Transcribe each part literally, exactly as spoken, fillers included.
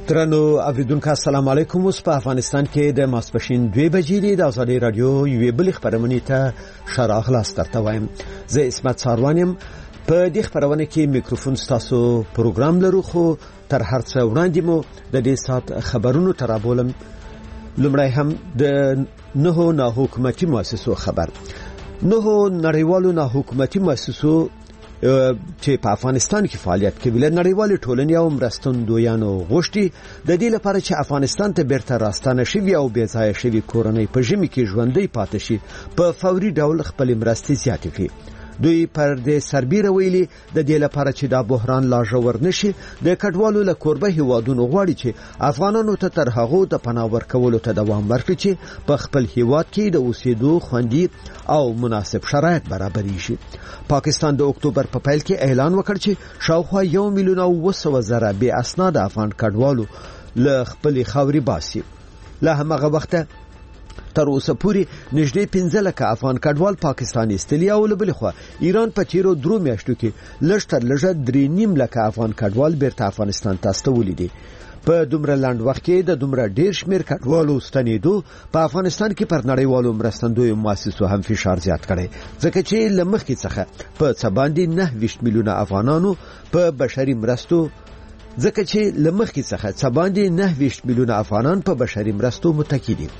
درنو اوریدونکو السلام علیکم. اوس په افغانستان کې د ماسپښین دوه بجې د آزادۍ رادیو یوې بلې خبرونه ته شرح خلاص درته وایم. زه اسمت ساروانم. په دې خبرونه کې میکروفون ستاسو پروګرام لرو، خو تر هر څه وړاندې مو د دې سات خبرونو ترابولم. لومړی هم د نهو ناحکومتي مؤسسو خبر. نهو نړیوالو ناحکومتي مؤسسو چې په افغانستان کې فعالیت کوي له نړیوالې ټولنې او مرستندویانو غوښتي د دې لپاره چې افغانستان ته بیرته راستانه شي او بې ځایه شوي کورنۍ په ژمي کې ژوندۍ پاتې شي په فوري ډول خپل مرستې زیاتې کړي. دوی پر دې سربیره ویلي د دې لپاره چې دا بحران لا ژور نشي د کډوالو له کوربه هیوادونو غواړي چې افغانانو ته تر هغه د پناه ورکولو ته دوام ورکړي چې په خپل هیواد کې د اوسېدو خوندي او مناسب شرایط برابرې شي. پاکستان د اکتوبر په پیل کې اعلان وکړ چې شاوخوا یو میلیون او سوه زره بې اسناد افغان کډوالو له خپل خاورې باسي. له همغه وخته تر اوسه پورې نږدې پنځه لکه افغان کډوال پاکستان استلیا او بل خو ایران په تیرو درو میاشتو کې لږ تر لږه درې نیم لکه افغان کډوال بیرته افغانستان ته استولي دي. په دومره لاند وخت کې د دومره ډیر شمیر کډوالو ستنېدو په افغانستان کې پر نړیوالو مرستندویو مؤسسو هم فشار زیات کړي، ځکه چې لمخکې څخه په څه باندې نه ویشت میلیونه افغانانو په بشري مرستو ځکه چې لمخکې څخه څه باندې نه ویشت میلیونه افغانان په بشري مرستو متکی دي.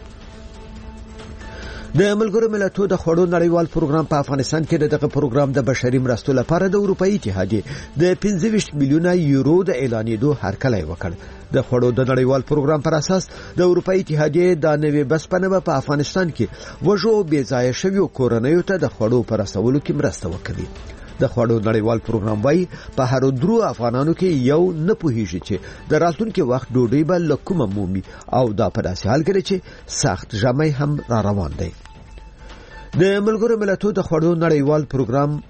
د ملګرو ملتونو د خوړو نړیوال پروګرام په افغانستان کې دغه پروګرام د بشري مرستو لپاره د اروپאי اتحادیه د پنځه ویشت میلیونه یورو د اعلانېدو هرکلی وکړ. د خوړو د نړیوال پروګرام پر اساس د اروپאי اتحادیه د نوې بسپنه په افغانستان کې وژو بې ځایه شویو کورنیو ته د خوړو پر رسولو کې مرسته وکړي. د خوړو نړیوال پروګرام وايي په هر درو افغانانو کې یو نه پوهیږي چې د راتلونکي وخت ډوډۍ به له کومه مومي او دا په داسې حال کې چې سخت ژمی هم را روان دی. د ملګرو ملتونو د خوړو نړیوال پروګرام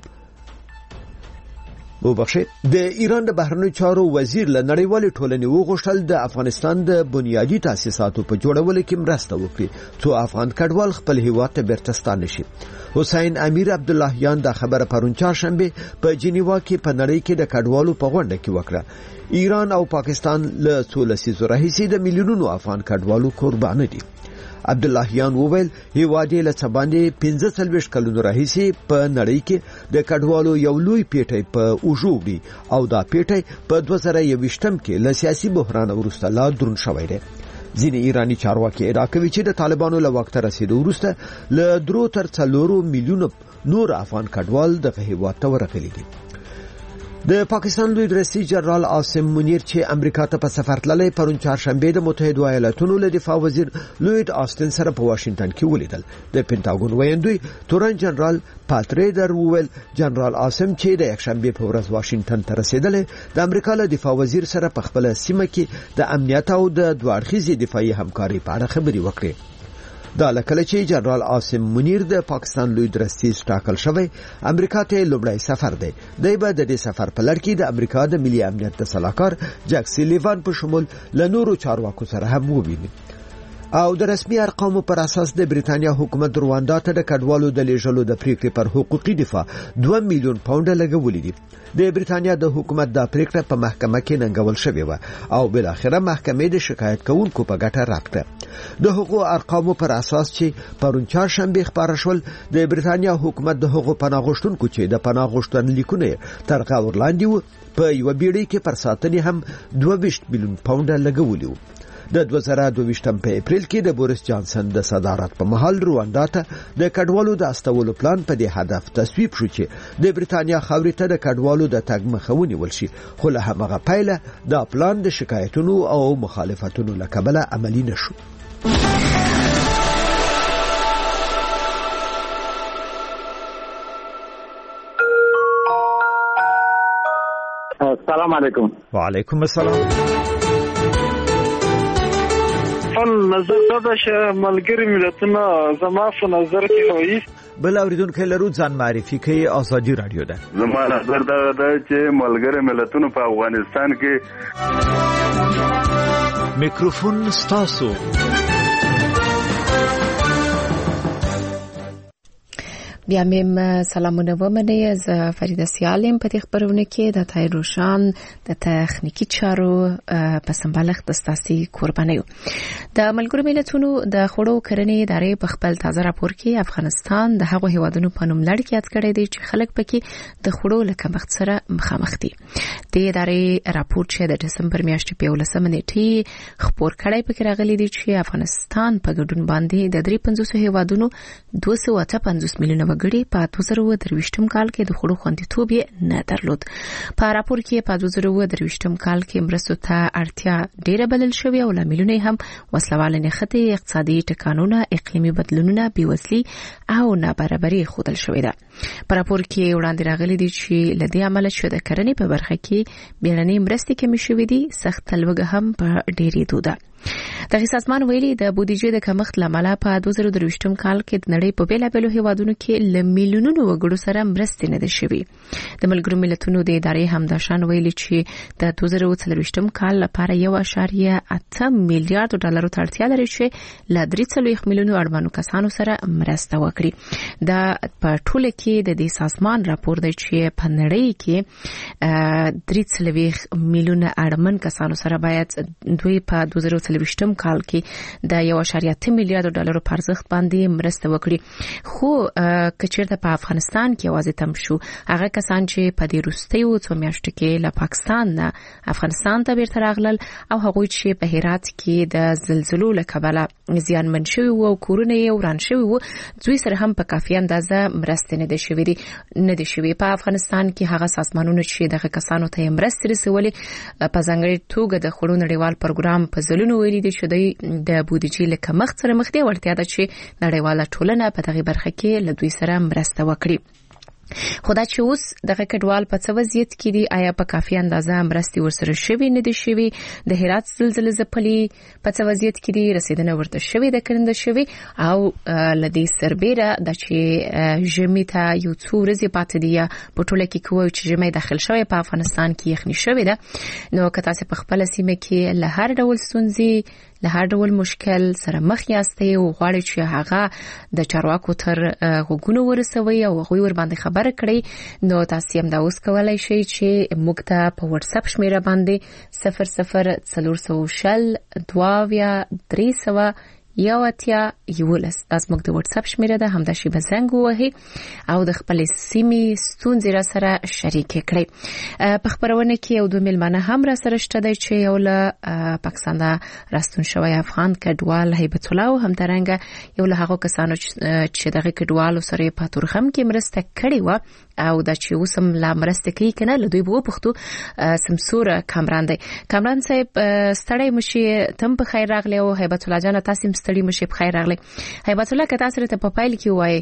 وبخښه د ایران د بهرنیو چارو وزیر له نړیوالې ټولنې وغوښتل د افغانستان د بنیادی تاسیساتو په جوړولو کې مرسته وکړي څو افغان کډوال خپل هیواد ته بیرته ستانه شي. حسین امیر عبداللهیان دا خبره پرون چهارشنبه په جنیوا کې په نړۍ کې د کډوالو په غونډه کې وکړه. ایران او پاکستان له څو لسیزو راهیسې د میلیونونو افغان کډوالو قرباني دي. عبداللهیان وویل هیواد له څه باندې پنځه څلوېښت کلونو راهیسې په نړۍ کې د کډوالو یو لوی پیټی په اوږو وړي او دا پیټی په دوه زره یوویشتم کې له سیاسي بحران وروسته لا دروند شوی دی. ځینې ایرانی چارواکي ادعا کوي چې د طالبانو له وخت رسیدو وروسته له درو تر څلورو میلیونو نور افغان کډوال دغه هیواد ته ورغلي دي. د پاکستان لوی رئیس جنرال عاصم منیر چې امریکا ته په سفر تللی پرون چهارشنبه د متحده ایالاتونو له دفاع وزیر لوید آستن سره په واشنگټن کې ولیدل. د پینټاګون ویاندوی تورن جنرال پاتریدر وویل جنرال عاصم چې د یکشنبه په ورځ واشنگټن ته رسیدل د امریکا له دفاع وزیر سره په خپل سیمه کې د امنیت او د دوه اړخیزې دفاعي همکاري په اړه خبرې وکړې. دا لکه چې جنرال عاصم منیر د پاکستان لوی رئیس ټاکل شوی امریکا ته لومړی سفر دی. دی به د دې سفر په لړ کې د امریکا د ملي امنیت د سلاکار جک سلیوان په شمول له نورو چارواکو سره هم وویني. او د رسمي ارقامو پر اساس د بریتانیا حکومت رواندا ته د کډوالو د لیږلو د پریکړې پر حقوقي دفاع دوه میلیون پاونډ لګولې دي. د بریتانیا د حکومت د پریکړه په محکمه کې ننګول شوې و او بل اخره محکمې د شکایت کوونکو په ګټه راکړه. د حقوقو ارقامو پر اساس چې پرون چهارشنبه خبر شول د بریتانیا حکومت د حقوقو پناه غوښتونکو چې د پناه غوښتنلیکونه تر غور لاندې و په یو بیړۍ کې پر ساتنې هم دوه ویشت میلیون پاونډ لګولې و. د دوه زره دوه ویشتم په اپریل کې د بوریس جانسن د صدارت په مهال رواندا ته د کډوالو د استولو پلان په دې هدف تصویب شو چې د بریتانیا خاورې ته د کډوالو د تګ مخه ونیول شي، خو له همغه پیله دا پلان د شکایتونو او مخالفتونو له کبله عملی نشو. السلام علیکم. وعلیکم السلام. نظر دا چې ملګری ملتونه زما په نظر کې وایي بل اوریدونکو لرو ځان معرفي کوي. آزادي رادیو ده. زما نظر دا ده چې ملګری ملتونه په افغانستان کې میکروفون ستاسو. بیا مې سلامونه ومنئ. زه فریده سیالم په دې خبرونه کې د تای روشان د تخنیکی چارو په سمبالښت د ستاسي قرباني یو. د ملګرو ملتونو د خوړو کرنې ادارې په خپل تازه راپور کې افغانستان د هغو هیوادونو په نوم لړ کې یاد کړی دی چې خلک پکې د خوړو له کمښت سره مخامخ دي. د ادارې راپور چې د دسمبر میاشتې په ولسمه نیټه خبر کړی پکې راغلی دی چې افغانستان په ګډون باندې د درې پنځوس هیوادونو دوه سوه اته پنځوس میلیونه وګړي په دوه زره درویشتم کال کې د خوړو خوندیتوب یې نه درلود. په راپور کې په دوه زره درویشتم کال کې مرستو ته اړتیا ډیره بلل شوې او لاملونه هم وسلواله نښتې، اقتصادي ټکانونه، اقلیمي بدلونونه، بیوزلي او نابرابري ښودل شوې ده. په راپور کې وړاندې راغلي دي چې له دې امله چې د کرنې په برخه کې بیړنۍ مرستې کمې شوې دي، سخت لوږه هم په ډیرېدو ده. دغه سازمان ویلي د بودیجې د کمښت لامل په دوه زره درویشتم کال کې د نړۍ په بیلابیلو هیوادونو کې ل میلیونونو وګړو سره مرستې نه ده شوې. د ملګرو ملتونو د ادارې همداشان ویلي چې د دوه زره څلوېښتم کال لپاره یو اعشاریه اته میلیارډ ډالرو ته اړتیا لري چې له درې څلوېښت میلیونو اړمنو کسانو سره مرسته وکړي. دا په ټوله کې د دې سازمان راپور دی چې په نړۍ کې درې څلوېښت میلیونه اړمن کسانو سره باید دوی په دوه زره څلوېښتم کال کې د یو اعشاریه اته میلیارډ ډالرو په ارزښت باندې مرسته وکړي. خو کچیرته په افغانستان کې یوازې تم شو هغه کسان چې په دې وروستیو څو میاشتو کې له پاکستان نه افغانستان ته بیرته راغلل او هغوی چې په هرات کې د زلزلو له کبله زیانمن شوي وو او کورونه یې وران شوي وو، دوی سره هم په کافي اندازه مرستې نه دي شوې دي نه دي شوې. په افغانستان کې هغه سازمانونه چې دغه کسانو ته مرستې رسولې په ځانګړي توګه د خوړو نړیوال پروګرام په ځلونو ویلي دي چې دوی د بودیجې له کمښت سره مخ دي. ورته ده چې نړیواله ټولنه په دغه برخه کې له دوی سره مرسته وکړي. خو دا چې اوس دغه کډوال په څه وضعیت کې دي، آیا په کافي اندازه مرستې ورسره شوي نه دي شوي، د هرات زلزلې ځپلي په څه وضعیت کې دي، رسیدنه ورته شوي ده کنده شوي، او له دې سربیره د چې ژمي ته یو څو ورځې پاتې دي یا په ټوله کې کوو چې ژمي داخل شوی په افغانستان کې یخني شوې ده. نو که تاسو په خپل سیمه کې له هر ډول ستونزې له هر ډول مشکل سره مخ یاستئ او غواړئ چې هغه د چارواکو تر غوږونو ورسوي او هغوی ور باندې خبره کړئ، نو تاسو هم دا اوس کولای شئ چې موږ ته په واتس اپ شمیره باندې صفر صفر څلور سوه شل دوه اویا درې سوه یو اتیا یولس دا زموږ د واتس اپ شمیره ده. همدا شی به زنګ ووهئ او د خپلې سیمې ستونزې را سره شریکې کړئ. په خبرونه کې یو دوه میلمانه هم را سره شته دی چې یو له پاکستان راستون شوی افغان کډوال هیبت الله او همدارنګه یو له هغو کسانو چې دغه کډوالو سره په تورخم کې مرسته کړې وه او دا چې اوس هم لا مرسته کوي که نه، له دوی به وپوښتو. سمسور کامران دی. کامران صاحب ستړی مشي، تم په خیر راغلی او هیبت الله جانه تاسو ستړي مشي په خیر راغلی. هیبت الله که تاسو ته په پایل کې وایي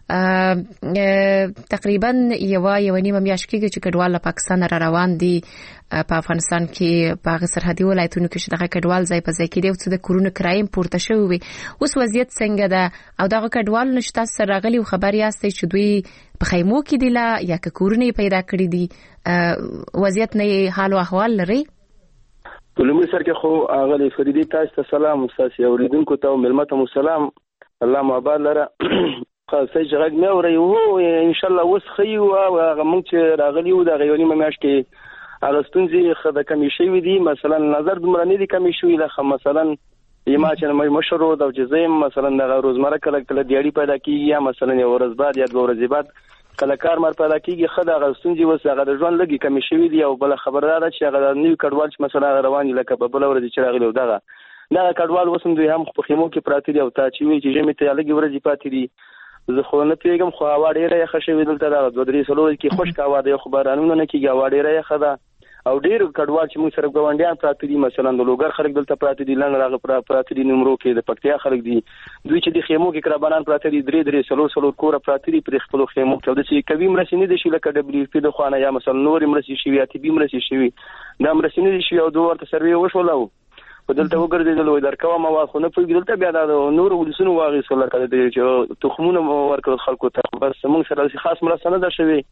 تقریبا یو یو نیمه میاشت کېږي چې کډوال له پاکستان را روان دي په افغانستان کې په هغه سرحدي ولایتونو کې چې دغه کډوال ځای په ځای کې دی او څه د کورونو کرایې پورته شوي وي. اوس وضعیت څنګه ده او دغه کډوالو نه چې تاسو سره راغلي او خبر یاستئ چې دوی په خیمو کې دي لا یا که کورونه یې پیدا کړي دي، وضعیت نه حال او احوال لري؟ په لومړي سر کې خو هغه فریدي تاسو ته سلام، تاسو اوریدونکو ته او ملمت مو سلام، الله مو آباد لره. خاصه چې غږ مې اوري وو ان شاء الله اوس خي او هغه مونږ چې راغلي وو د غيونی مېاش کې هغه ستونزې خدای کمی شوی دي. مثلا نظر دومره نه دي کمی شوی لکه مثلا یما چې مشرو د جزیم مثلا د روزمره کله کله دیاړي پیدا کیږي یا مثلا یو ورځ بعد یا دوه ورځې بعد کله کار مر پیدا کیږي. خدای هغه ستونزې وس هغه د ژوند لګي کمی شوی دي او بل خبردار چې هغه نوې کډوال چې مثلا روان لکه په بل ورځ چې راغلي دغه دا کډوال وسم دوی هم په خیمو کې پراته دي او تا چې وی چې جمع ته لګي ورځې پاتې دي. زه خو نه پیګم خو هوا ډیره یخه شوې دلته دا دوه درې سلو کې خشک هوا د خبرانونه نه کیږي هوا ډیره یخه ده او ډیر کډوال چې موږ سره ګوندیان پراته دي مثلا د لوګر خلک دلته پراته دي لنګ راغ پراته دي نمرو کې د پکتیا خلک دي دوی چې د خیمو کې کربانان پراته دي درې درې سلو سلو کور پراته دي پر خپل خیمو کې د چې کوي مرسینې دي چې لکه دبليو پی د خوانه یا مثلا نور مرسي شي یا تی بي مرسي شي دا مرسینې دي چې او دوه ورته سروي وشولو په دلته وګرځیدل وای درکوه ما خو نه پوهیږم دلته بیا دا نور ولسونو واغې سول کړه چې تخمونه ورکړل خلکو ته بس موږ سره خاص مرسته نه ده شوی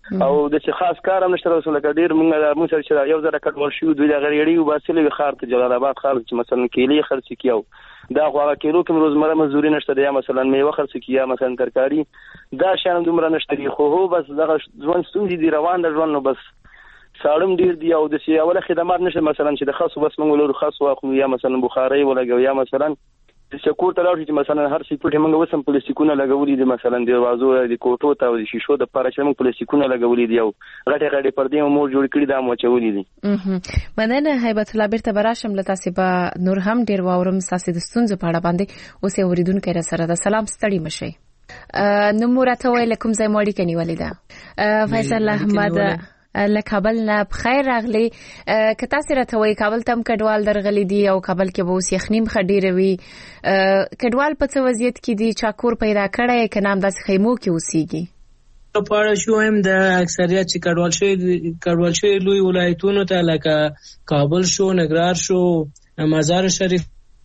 او د څه خاص کار هم نشته رسول الله ډیر موږ موږ سره یو ځل کټول شو دوی د غریړی او باسلې خار ته جلال آباد خار چې مثلا کېلې خرڅ کیاو دا خو هغه کیلو کوم روزمره مزدوري نشته یا مثلا میوه خرڅ کیا مثلا ترکاری دا شان دومره نشته خو هو بس دغه ژوند ستونزې دی روان د ژوند نو بس ساړم ډیر دی او د څه اوله خدمات نشته مثلا چې د خاص بس موږ له خاص واخلو یا مثلا بخاری ولګو یا مثلا د شکور ته راځي چې مثلا هر څه پټه موږ وسم پلاستیکونه لګولې دي مثلا د وازو د کوټو ته او د شیشو د پاره چې موږ پلاستیکونه لګولې دي او غټه غټه پردې مو جوړ کړی دا مو چولې دي مننه هیبت الله بیرته براشم لته سبا نور هم ډیر واورم ساسي د ستونزې په اړه باندې اوس یې اوریدونکو را سره د سلام ستړي مشي نو مرته ویل کوم ځای مړی کني ولیدا فیصل احمد له کابل نه بخیر راغلی که تاسو راته وایي کابل تم کډوال درغلي دي او کابل کې به اوس یخنیم خډیره وي کډوال په څه وضعیت کې دي چا کور پیدا کړی که نام داسې خیمو کې اوسېږي په اړه شو هم د اکثریت چې کډوال شوي کډوال شوي لوی ولایتونو ته لکه کابل شو نګرهار شو مزار شریف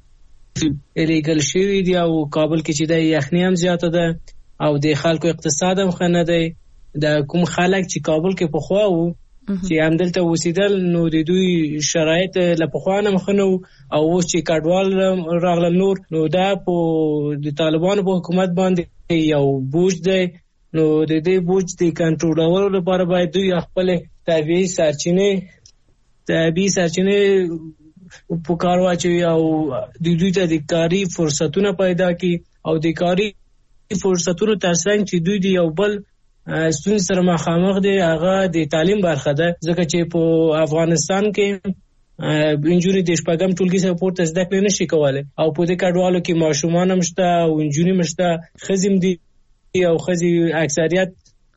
الیګل شوي دي او کابل کې چې د یخني هم زیاته ده او د خلکو اقتصاد هم ښه نه دی د کوم خلک چې کابل کې پخوا وو چې همدلته اوسېدل نو د دوی شرایط له پخوا نه مخنو او اوس چې کډوال راغلل نور نو دا په د طالبانو په حکومت باندې یو بوج دی نو د دې بوج د کنټرولولو لپاره باید دوی خپل طبیعي سرچینې طبیعي سرچینې په کار واچوي او د دوی ته د کاري فرصتونه پیدا کړي او د کاري فرصتونو ترڅنګ چې دوی د یو بل ستونزې سره مخامخ دي هغه د تعلیم برخه ده ځکه چې په افغانستان کې انجونی د شپږم ټولګي څخه پورته زده کړې نشي کولای او په دې کډوالو کې ماشومان هم شته او انجونی مشته خزم دي او خزي اکثریت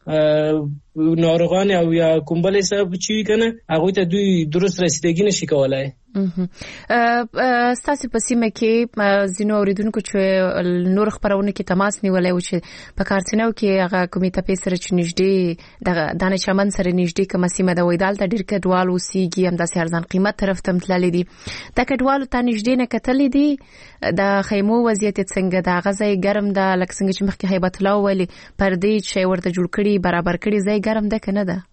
ناروغان او یا کومبل سبب چی کنه هغه ته دوی درست رسیدګي نشي کولای ستاسو په سیمه کې زینو اوریدونکو چې نور خبرونه کې تماس نیولای و چې په کارتنو کې هغه کومې ته پیسره چې نږدې د دانه چمن سره نږدې کومه سیمه د ویدال ته ډیر کډوال اوسېږي هم د ارزان قیمت طرف ته متللې دي د کډوالو ته نږدې نه کتلې دي د خیمو وضعیت څنګه د غزای ګرم د لکه څنګه چې مخکې هیبت الله ویلي پردې چې ورته جوړ کړي برابر کړي ځای ګرم ده کنه ده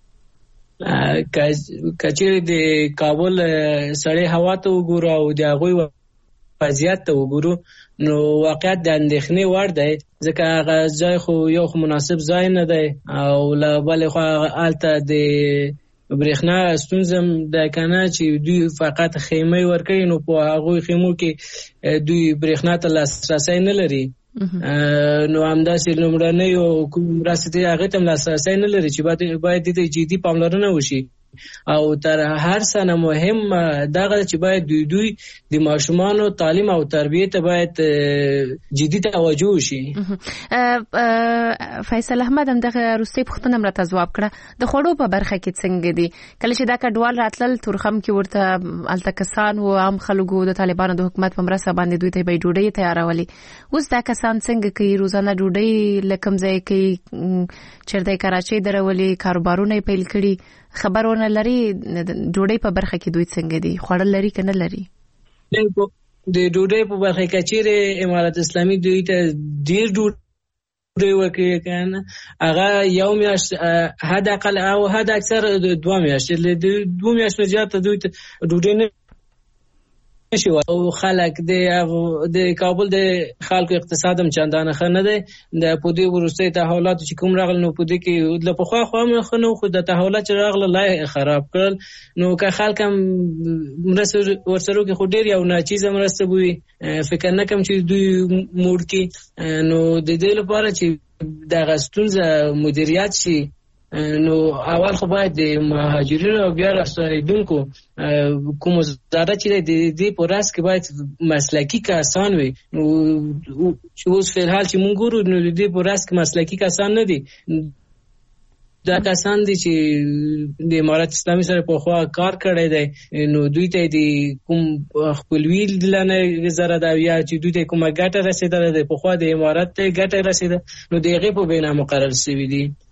کچېره د کابل سړې هوا ته وګورو او د هغوی وضعیت ته وګورو نو واقعیت د اندېښنې وړ دی ځکه هغه ځای خو یو خو مناسب ځای نه دی او له بلې خوا هلته د برېښنا ستونزه ده کنه چې دوی فقط خیمې ورکوي نو په هغوی خیمو کې دوی برېښنا ته لاسرسی نه لري نو همداسې لومړنۍ او کوم مرستې هغه ته لاسرسی نه لري چې باید د جدي پاملرنه وشي او تر هر څه نه مهم دغه چې باید دوی دوی د ماشومانو تعلیم او تربیه ته باید جدي توجه وشي. فیصل احمد هم دغه روسي پښتنه مرته جواب کړه د خوړو په برخه کې څنګه دي کله چې دا کډوال راتلل تورخم کې ورته التکسان او عام خلکو د طالبانو د حکومت په مرسته باندې دوی ته به ډوډۍ تیارولي اوس دا کسان څنګه کوي روزانه ډوډۍ لکم ځای کوي چیرته کراچۍ درولي کاروبارونه پیل کړي خبرونه لري ډوډۍ په برخه کې دوی څنګه دي خوړل لري کنه لري د ډوډۍ په برخه کې چې امارات اسلامي دوی ته ډیر ډوډۍ ورکوي کنه هغه یو میاشت حد اقل او حد اکثر دوه میاشتې له دوه میاشتې زیات دوی ته ډوډۍ نه شي او خلک د د کابل د خلکو اقتصاد هم چندانه ښه نه دی د پودي ورسته تحولات چې کوم راغل نو پودي کې د پخوا خو هم خنو خو د تحولات چې راغله لای خراب کړل نو که خلک هم مرسته ورسره کې خو ډیر یو ناچیزه مرسته بوي فکر نه کوم چې دوی موډ کې نو د دې لپاره چې د غستونزه مدیریت شي نو اول خو باید د مهاجرینو او بیا راستنیدونکو کوم زړه چې د دې په راس کې باید مسلکی کسان وي نو چې اوس فعال چې مونږ ګورو نو د دې په راس کې مسلکی کسان نه دي دا کسان دي چې د امارات اسلامي سره په خوا کار کړی دی نو دوی ته د کوم خپلوي لنه زره دا یا چې دوی ته کومه ګټه رسیدله ده په خوا د امارات ته ګټه رسیده نو د هغې په بنا مقرر شوي دي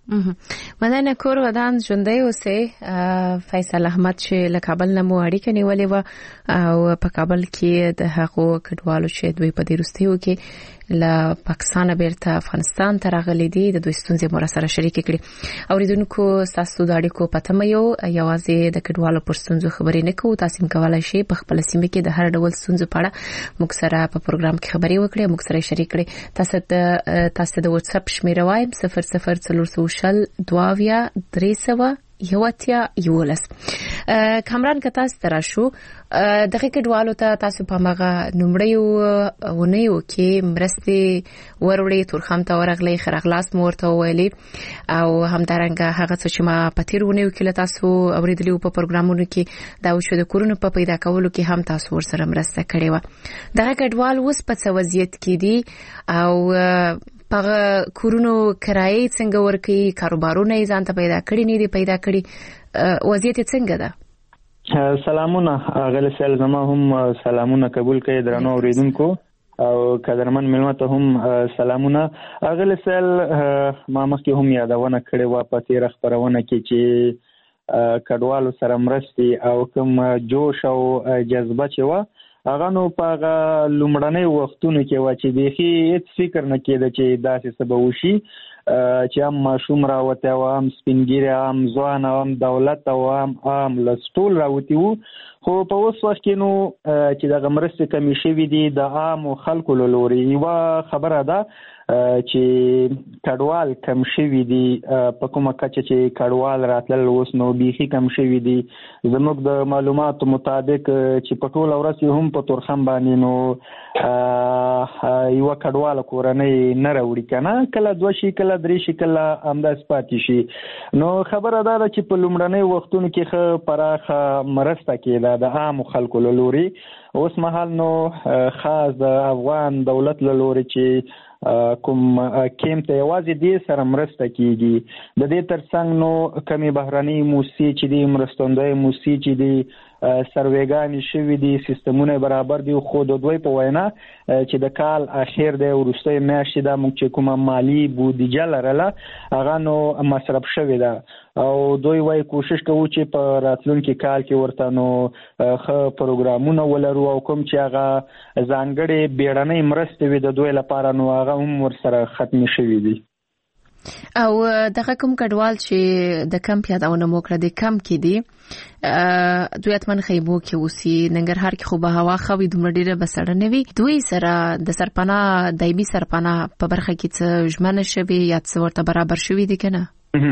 مننه. کور ودان ژوندۍ اوسې. فیصل احمد چې له کابل نه مو اړیکه نیولې و او په کابل کې د هغو کډوالو چې دوی په دې وروستیو کې له پاکستان بیرته افغانستان ته راغلي دي د دوی ستونزې مو سره شریکې کړې. اوریدونکو تاسو د اړیکو پته مې یو یوازې د کډوالو پر ستونزو خبرې نه کوو، تاسو هم کولای شئ په خپل سیمه کې د هر ډول ستونزو په اړه موږ سره په پروګرام کې خبرې وکړئ، موږ سره شریک کړئ. تاسو د تاسو د واتس اپ شمیره وایم صفر صفر څلور شل دواویا درې سوه یواتیا یولس. کامران کتا سترا شو دغه کډوالو ته تاسو په مغه نمړیو ونیو کې مرستې وروړي تورخم ته ورغلي خرغلاس مورته ویلي او همدارنګه هغه څه چې ما پتیر ونیو کې تاسو اوریدلی په پروګرامونو کې دا وشو د کورونو په پیدا کولو کې هم تاسو ور سره مرسته کړې و. دغه کډوال اوس په څه وضعیت کې دي او پغه کورونو کرایې څنګه ورکي، کاروبارونه یې ځان ته پیدا کړی نه دي پیدا کړی، وضعیت څنګه ده؟ سلامونه غل سل زما هم سلامونه قبول کړئ درنو اوریدونکو او قدرمن ملمه ته هم سلامونه. غل سل ما مخکې هم یادونه کړې و په تیر خبرونه کې چې کډوالو سره مرستي او کوم جوش او جذبه چې و هغه نو په لومړنۍ وختونو کې و چې بيخي هیڅ فکر نه کېده چې داسې سبب وشي چې هم ماشوم راوته و هم سپینګیره هم ځوان هم دولت او هم هم لستول راوتی وو. خو په اوس وخت کې نو چې د مرستې کمی شوی دي د عام خلکو له لوري یو خبره ده چې کډوال کم شوی دي په کومه کچه چې کډوال راتلل اوس نو بيخي کم شوی دي. زموږ د معلوماتو مطابق چې په ټول ورځ هم په تورخم باندې نو یو کډوال کورنۍ نه راوړي کنه، کله دوه شي کله درې شي کله همداس پاتې شي. نو خبره ده چې په لومړنۍ وختونو کې خه پراخه مرسته کېده د عام خلکو له لوري. اوس مهال نو خاص د افغان دولت له لوري چې کوم کېم ته یوازې دې سره مرسته کیږي. د دې ترڅنګ نو کمی بهراني موسسې چې دي مرستندوی موسسې چې دي سروېګانې شوي دي سیستمونه برابر دي، خو د دوی په وینا چې د کال اخر د وروستۍ میاشتې د موږ چې کومه مالی بودیجه لرله هغه نو مصرف شوې ده او دوی وايي کوشش کوي چې په راتلونکي کال کې ورته نو ښه پروګرامونه ولرو او کوم چې هغه ځانګړي بیړنۍ مرستې وي د دوی لپاره نو هغه هم ورسره ختم شوي دي. او دغه کوم کډوال چې د کمپ یادونه مو کړه د کمپ کې دي دوی اتمن خیمو کې اوسي ننګرهار کې خو به هوا خوي دومره ډیره بسړه نه وي، دوی سره د سرپناه دایمي سرپناه په برخه کې څه ژمنه شوي یا څه ورته برابر شوي دي کنه؟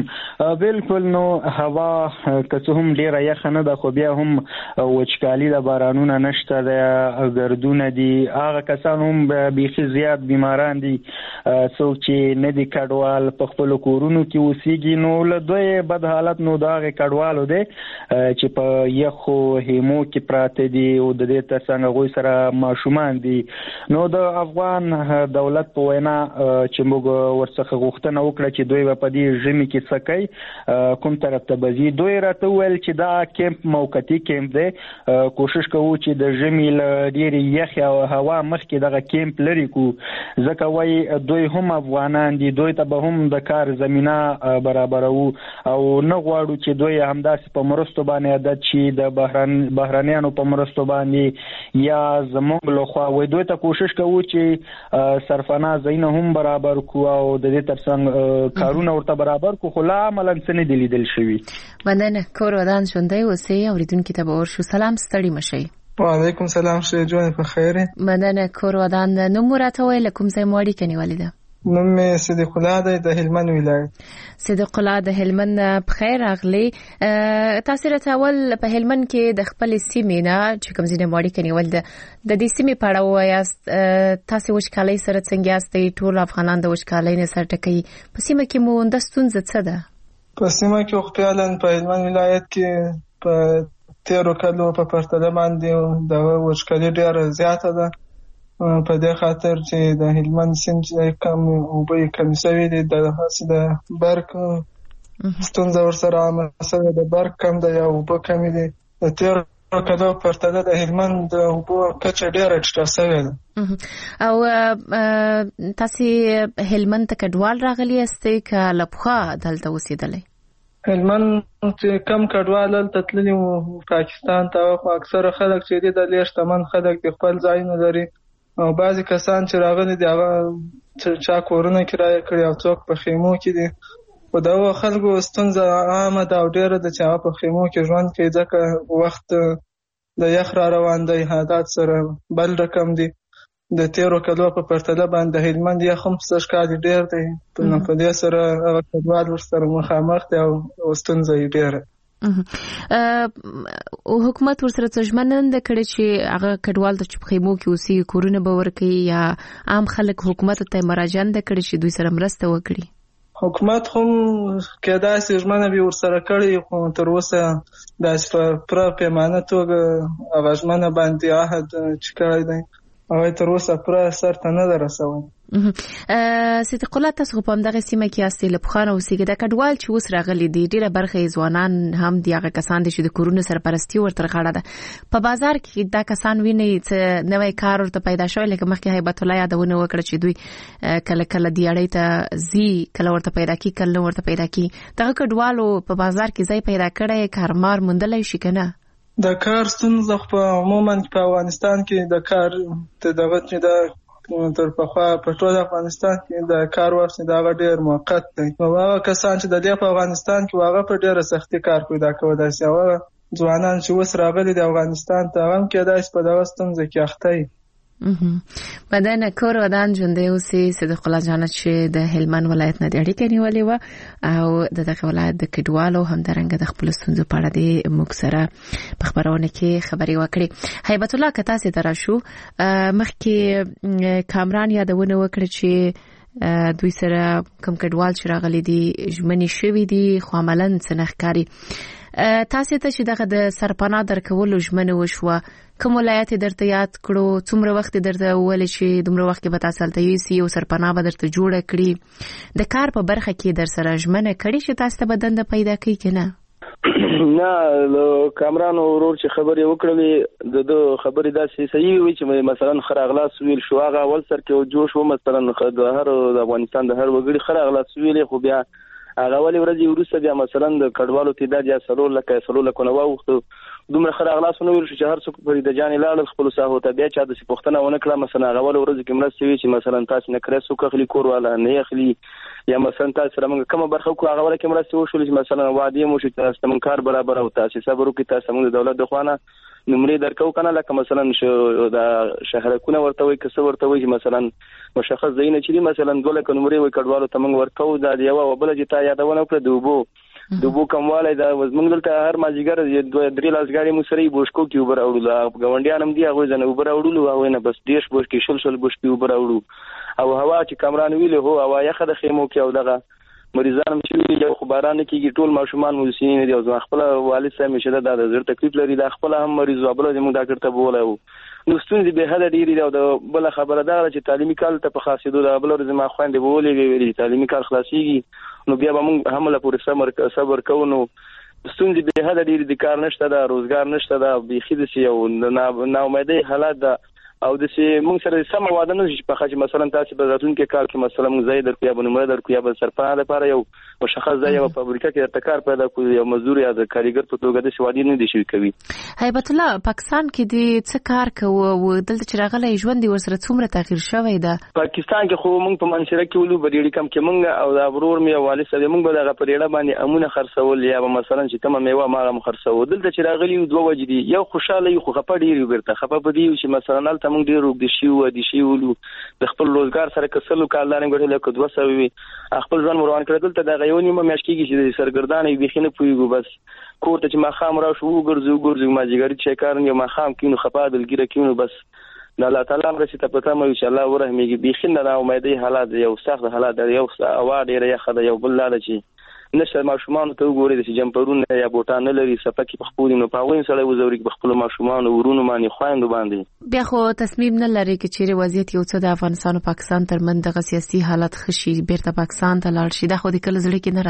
بالکل نو هوا که هم ډیره یخ نه ده خو بیا هم وچکالي د بارانونه نشته د ګردونه دي، هغه کسان هم بیخي زیات بیماران دي څوک چې نه دي کډوال په خپل کورونو کې اوسېږي نو له دوی بد حالت نو د هغه کډوالو دی چې په یخو هیمو کې پراته دي او د دې ترڅنګ هغوی سره ماشومان دي. نو د افغان دولت په وینا چې موږ ورڅخه غوښتنه وکړه چې دوی په دې ژمي کې څه کوي کوم طرف ته بځي. دوی راته ویل چې دا کیمپ موقتی کیمپ دی، کوشش کوو چې د ژمي له ډېرې یخې او هوا مخکې دغه کیمپ لري کو، ځکه وایي دوی هم افغانان دي، دوی ته به هم د کار زمینه برابرو او نه غواړو چې دوی همداسې په مرستو باندې عادت شي د بهران بهرانیانو په مرستو باندې یا زموږ لخوا. وایي دوی ته کوشش کوو چې سرپناه ځایونه هم برابر کو او د دې ترڅنګ کارونه ورته برابر کو، خو لا عملاً څه نه دي لیدل شوي. مننه. کور ودان ژوندۍ اوسئ. اوریدونکو ته به ورشو. سلام ستړي مشئ. وعلیکم سلام شه جون په خیره. مننه. کور ودان نوم راته ویل کوم ځای مو اړیکه نیولې ده؟ نوم مې صدیق الله دی د هلمند ولایت. صدیق الله د هلمند په خیر اغلی. تاسو راته اول په هلمند کې د خپل سیمې نه چې کوم ځای مو اړیکه نیول ده د دې سیمې په اړه وایاست، تاسو وشکالۍ سره څنګه یاست؟ ټول افغانان د وشکالۍ نه سره ټکي په سیمه کې مو د ستونزه څه ده؟ په سیمه کې خو فعلا په هلمند ولایت کې په تیرو کلو په پرتله باندې د وشکالۍ ډیره زیاته ده، په دې خاطر چې د هلمند سیند چې کم اوبه کم شوي دي، د هڅې د برق ستونزه ورسره عامه شوې، د برق کم دی یا اوبه کمې دي. د تیر کلو پرتله د هلمند د اوبو کچه ډېره ټیټه سوې ده. او تاسې هلمند ته کډوال راغلي یاستئ که له پخوا دلته اوسېدلی؟ هلمند چې کم کډوال هلته تللي وو پاکستان ته، خو اکثره خلک چې دي د ډېر شتمن خلک دي، خپل ځایونه لري، او بعضې کسان چې راغلي دي هغه چا کورونه کرایه کړي او څوک په خیمو کې دي. خو د هغو خلکو ستونزه عامه ده او ډېره ده چې هغه په خیمو کې ژوند کوي، ځکه وخت د یخ را روان دی، حالات سره بل رقم دي. د تیرو کلو په پرتله باندې د هلمند یخ هم سږ کال ډېر دی، نو په دې سره هغه کډوال ورسره مخامخ دی او ستونزه یې ډېره. حکومت ورسره څه ژمنه کړې چې هغه کډوال ته چې په خیمو کې اوسي کورونه به ورکوي، یا عام خلک حکومت ته مراجعه نه کړې چې دوی سره مرسته وکړي؟ حکومت هم کېدای شي ژمنه به ورسره کړې، خو تر اوسه داسې په پوره پیمانه توګه هغه ژمنه باندې عهد چې کړی دی هغه تر اوسه پوره سرته نه ده رسولی. صدیق الله، تاسو خو په همدغه سیمه کې یاستئ، له پخوا نه اوسېږئ. دا کډوال چې اوس راغلي دي ډېره برخه یې ځوانان هم دي، هغه کسان دي چې د کورونو سرپرستي ورته غاړه ده. په بازار کې دا کسان وینئ چې نوی کار ورته پیدا شوی، لکه مخکې هیبت الله یادونه وکړه چې دوی کله کله دیاړۍ ته ځي، کله ورته پیدا کي، کله ورته پیدا کي. دغه کډوالو په بازار کې ځای پیدا کړی، کارمار موندلی شي که نه؟ د کار ستونزه خو عموما په افغانستان کې د کار دغه چې د تر پخوا په ټول افغانستان کې د کار وخت دا ډېر موقت دی. نو هغه کسان چې د دې په افغانستان کې هغه په ډېره سختي کار پیدا کولای شي، هغه ځوانان چې اوس راغلي د افغانستان ته هم کېدای شي په دغه ستونزه کې اخته وي. بدن کور ودان ژوندی اوسي. صدیق الله جان چې د هلمند ولایت نه د اړیکې نیولې وه او د دغه ولایت د کډوالو همدارنګه د خپلو ستونزو په اړه د موږ سره په خپرونه کې خبرې وکړې. هیبت الله، که تاسې ته راشو، مخکې کامران یادونه وکړه چې دوی سره کوم کډوال چې راغلي دي ژمنې شوي دي، خو عملاً څه نه ښکاري. تاسې ته چې دغه د سرپناه درکولو ژمنه وشوه، کوم ولایت درته یاد کړو؟ څومره وخت درته وویل چې دومره وخت کې به تاسو هلته یوسي او سرپناه به درته جوړه کړي؟ د کار په برخه کې در سره ژمنه کړې چې تاسو ته به دنده پیدا کوي که نه؟ نه، له کامران ورور چې خبرې وکړلې د ده خبرې داسې صحیح وي چې مثلا ښه راغلاست ویل شو، هغه اول سر کې جوش و، مثلا د هر د افغانستان د هر وګړي ښه راغلاست ویلې، خو بیا هغه ولې ورځې وروسته بیا مثلا د کډوالو تعداد یا څلور لکه څلور لکه نه واوښته، دومره ښه راغلاست ونه ویل شو چې هر څوک فریده جانې لاړل خپلو ساحو ته، بیا چا داسې پوښتنه ونه کړه مثلا هغه ولې ورځو کې مرستې وي چې مثلا تاسې نه کرایه څوک اخلي، کور والا نه اخلي، یا مثلا تاسو سره موږ کومه برخه وکړو هغه ولې کې مرستې وشولې چې مثلا وعدې مو شي تاسو ته موږ کار برابر او تاسې صبر وکړئ، تاسو موږ د دولت د خوا نه نمرې درکو کنه، لکه مثلا د شهرکونه ورته وي که څه ورته وي چې مثلا مشخص ځایونه چې دي مثلا دوه لکه نمرې وي کډوالو ته موږ ورکوو. دا د یوه او بله چې تا یادونه وکړه د اوبو د اوبو کموالی، دا موږ دلته هر مازدیګر دوه درې لاس ګاډي موږ سره یې بوشکو کې اوبه راوړو، ګاونډیان هم دي هغوی ځنه اوبه راوړلو، هغوی نه بس دېرش بوشکې شل شل بوشکې اوبه راوړو. او هوا چې کامران ویلې هو هوا یخه د خیمو کې، او دغه مریضان هم چې یو خو باران نه کېږي، ټول ماشومان موسینې دي، او زما خپله والد صاحب مې شده دا د زړه تکلیف لري، دا خپله هم مریض و، بله زموږ ډاکټر ته بولی و. نو ستونزې بې حده ډېرې دي. او د بله خبره دا ده چې تعلیمي کال ته په خلاصېدو ده، بله ورځ زما خویندې به ولېږي ویلې چې تعلیمي کال خلاصېږي نو بیا به موږ همله پورې صبر کوو. نو ستونزې بې حده ډېرې دي، کار نشته ده، روزګار نشته ده، بیخي داسې یو ناامیدۍ حالات ده. او داسې موږ سره سمه واده نه شي پخه چې مثلا تاسې په راتلونکي کال کې مثلا موږ ځای درکړو یا به نمره درکړو یا به سرپناه لپاره یو مشخص ځای یا په فابریکه کې درته کار پیدا کړو، یو مزدور یا د کارګر په توګه داسې وعدې نه دي شوي کوي. هیبت الله، پاکستان کې دې څه کار کوو او دلته چې راغلی ژوند یې ورسره څومره تغییر شوی ده؟ پاکستان کې خو موږ په منشره کې ولو بډېړي کم کې موږ او دا ورور مې او والد صاحب موږ به دغه په ریړه باندې امونه خرڅول یا به مثلا چې کومه میوه ماغه م خرڅول. دلته چې راغلي یو دوه وجې دي، یو خوشحاله یو خو خفه ډېر یو، بیرته خفه په دې یو چې مثلا هلته موږ ډېر اوږده شي و دي شي ولو د خپل روزګار سره که سلو کالدار یې ګټلی که دوه سوه وي خپل ځان روان کړی. دلته دغه یو نیمه میاشت کېږي چې د سرګردانه یې بیخي نه پوهېږو، بس کور ته چې ماښام راشو وګرځو وګرځو مازدیګري چای کار یو ماښام کېنو خفه دلګیره کېنو، بس د الله تعالی مرستې ته په تمه یو چې الله ورحمېږي. بیخي نه ناامیدۍ حالات یو سخت حالات دی، یو هوا ډېره یخه ده، یو بل دا ده چې نشته ماشومانو ته وګورئ داسې جمپرونه یا بوټان نه لري، څپکې په خپو دي، نو په هغوی سړی وځوري په خپلو ماشومانو ورونو باندې خویندو باندې. بیا خو تصمیم نه لري که چیرې وضعیت یو څه د افغانستان او پاکستان ترمنځ دغه سیاسي حالت ښه شي بیرته پاکستان ته لاړ شي، دا خو د کله زړه کې نه راځي؟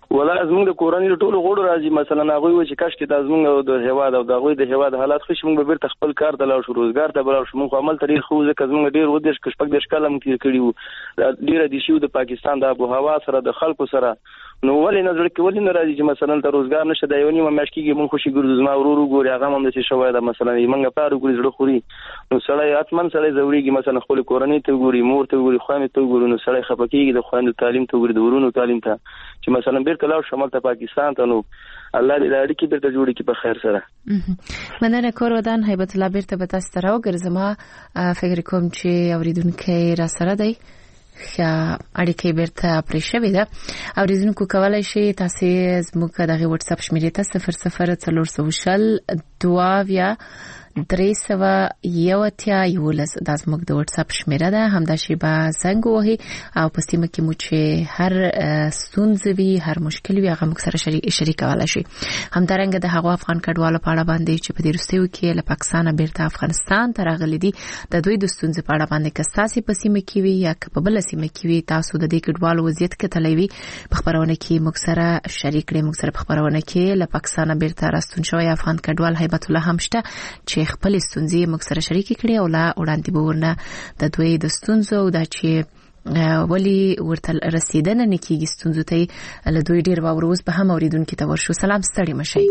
ولا زموږ د کورنۍ ټولو غړو راځي مثلا هغه وي چې کاش کې د زموږ د هیواد او د غوي د هیواد حالات خوش موږ به بیرته خپل کار ته لاړ شو روزګار ته بلل شو موږ عمل تاریخ خو ځکه زموږ ډیر ودیش کښ پک د شکلم کې کړیو ډیر د شیو د پاکستان د ابو هوا سره د خلکو سره نو ولې نظر کې ولې ناراضي چې مثلا ته روزګار نشه د یو نیمه میاشت کې موږ خوشي ګرځو زما ورور ګوري هغه هم د څه شوی دا مثلا موږ په اړه ګوري زړه خوري نو سړی اتمن سړی زوريږي مثلا خپل کورنۍ ته ګوري مور ته ګوري خوانه ته ګوري نو سړی خپکیږي د خوانه تعلیم ته ګوري د ورونو تعلیم ته چې مثلا بیرته لاړ شمال ته پاکستان ته نو الله دې اړیکې بیرته جوړې کړي په خیر سره مننه کور ودان هیبت الله بیرته به تاسو ته راوګرځم فکر کوم چې اوریدونکو را سره دی خا اړیکې بیرته پرې شوې ده اوریدونکو کولای شي تاسو زموږ دغه واتس اپ شمیرې ته صفر صفر څلور سوشل دواویا درې سوه یو اتیا یولس دا زموږ د واتس اپ شمیره ده همداشي به زنګ وهي او په سیمه کې مو چې هر ستونزه وي هر مشکل وي هغه موږ سره شریکولای شي همدارنګه د هغو افغان کډوالو په اړه باندې چې په دې وروستیو کې له پاکستان بیرته افغانستان ته راغلي دي د دوی د ستونزې په اړه باندې که تاسو په سیمه کې وي یا په بل سیمه کې وي تاسو د دې کډوالو وضعیت کتلای وي په خبرونه کې موږ سره شریک کړئ موږ سره په خبرونه کې له پاکستان بیرته راستون شوی افغان کډوال هیبت الله همشته چې خپل ستونزې موږ سره شریک کړي او لا وړاندې به ورنه د دوی د ستونزو دا چې ولی ورته رسیدنه نکېږي ستونزو ته له دوی ډیر باور به هم اوریدونکو ته ورشو سلام ستړي مشي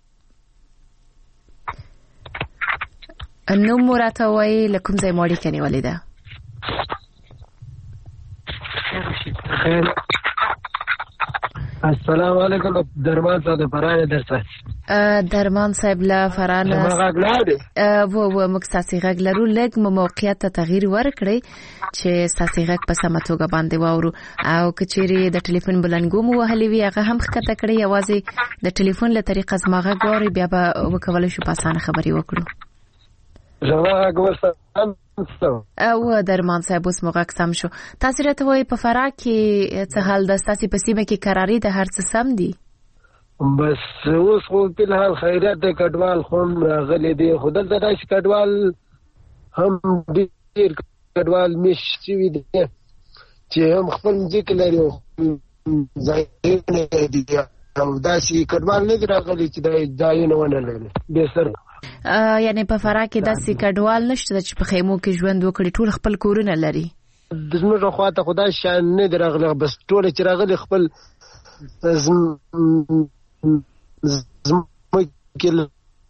نو مراته وای لکم ځای ماړی کني ولیدا السلام علیکم درمان صاحب فرانه درته درمان صاحب لا فرانه و و مکساسي غږ لرو لګ مو موقعیت ته تغییر ورکړي چې ساسي غږ په سمه توګه باندې واورو او کچيري د ټلیفون بلنګو مو وهلي وي هغه هم خکته کړی یوازې د ټلیفون له طریقه زما غږ ووري بیا به وکول شو په اسانه خبري وکړو زما غږ او درمان صاحب اوس موږ سم شو تاسو راته وای په فرا کې څه حال د تاسو په سیمه کې قراری د هر څه سم دي بس اوس خو په الحال خیرات د کډوال خو غلي دي خدای زړه چې کډوال هم ډیر کډوال مشي وي دي چې هم خپل ځکه لري ځای دي او داسې کډوال نه راغلي چې د ځایونه ونه لري به سره یعنی په فرا کې داسې کډوال نشته چې په خیمو کې ژوند وکړي ټول خپل کورونه لري د زموږ خواته خدای شان نه درغله بس ټول چې راغلي خپل زم زم کې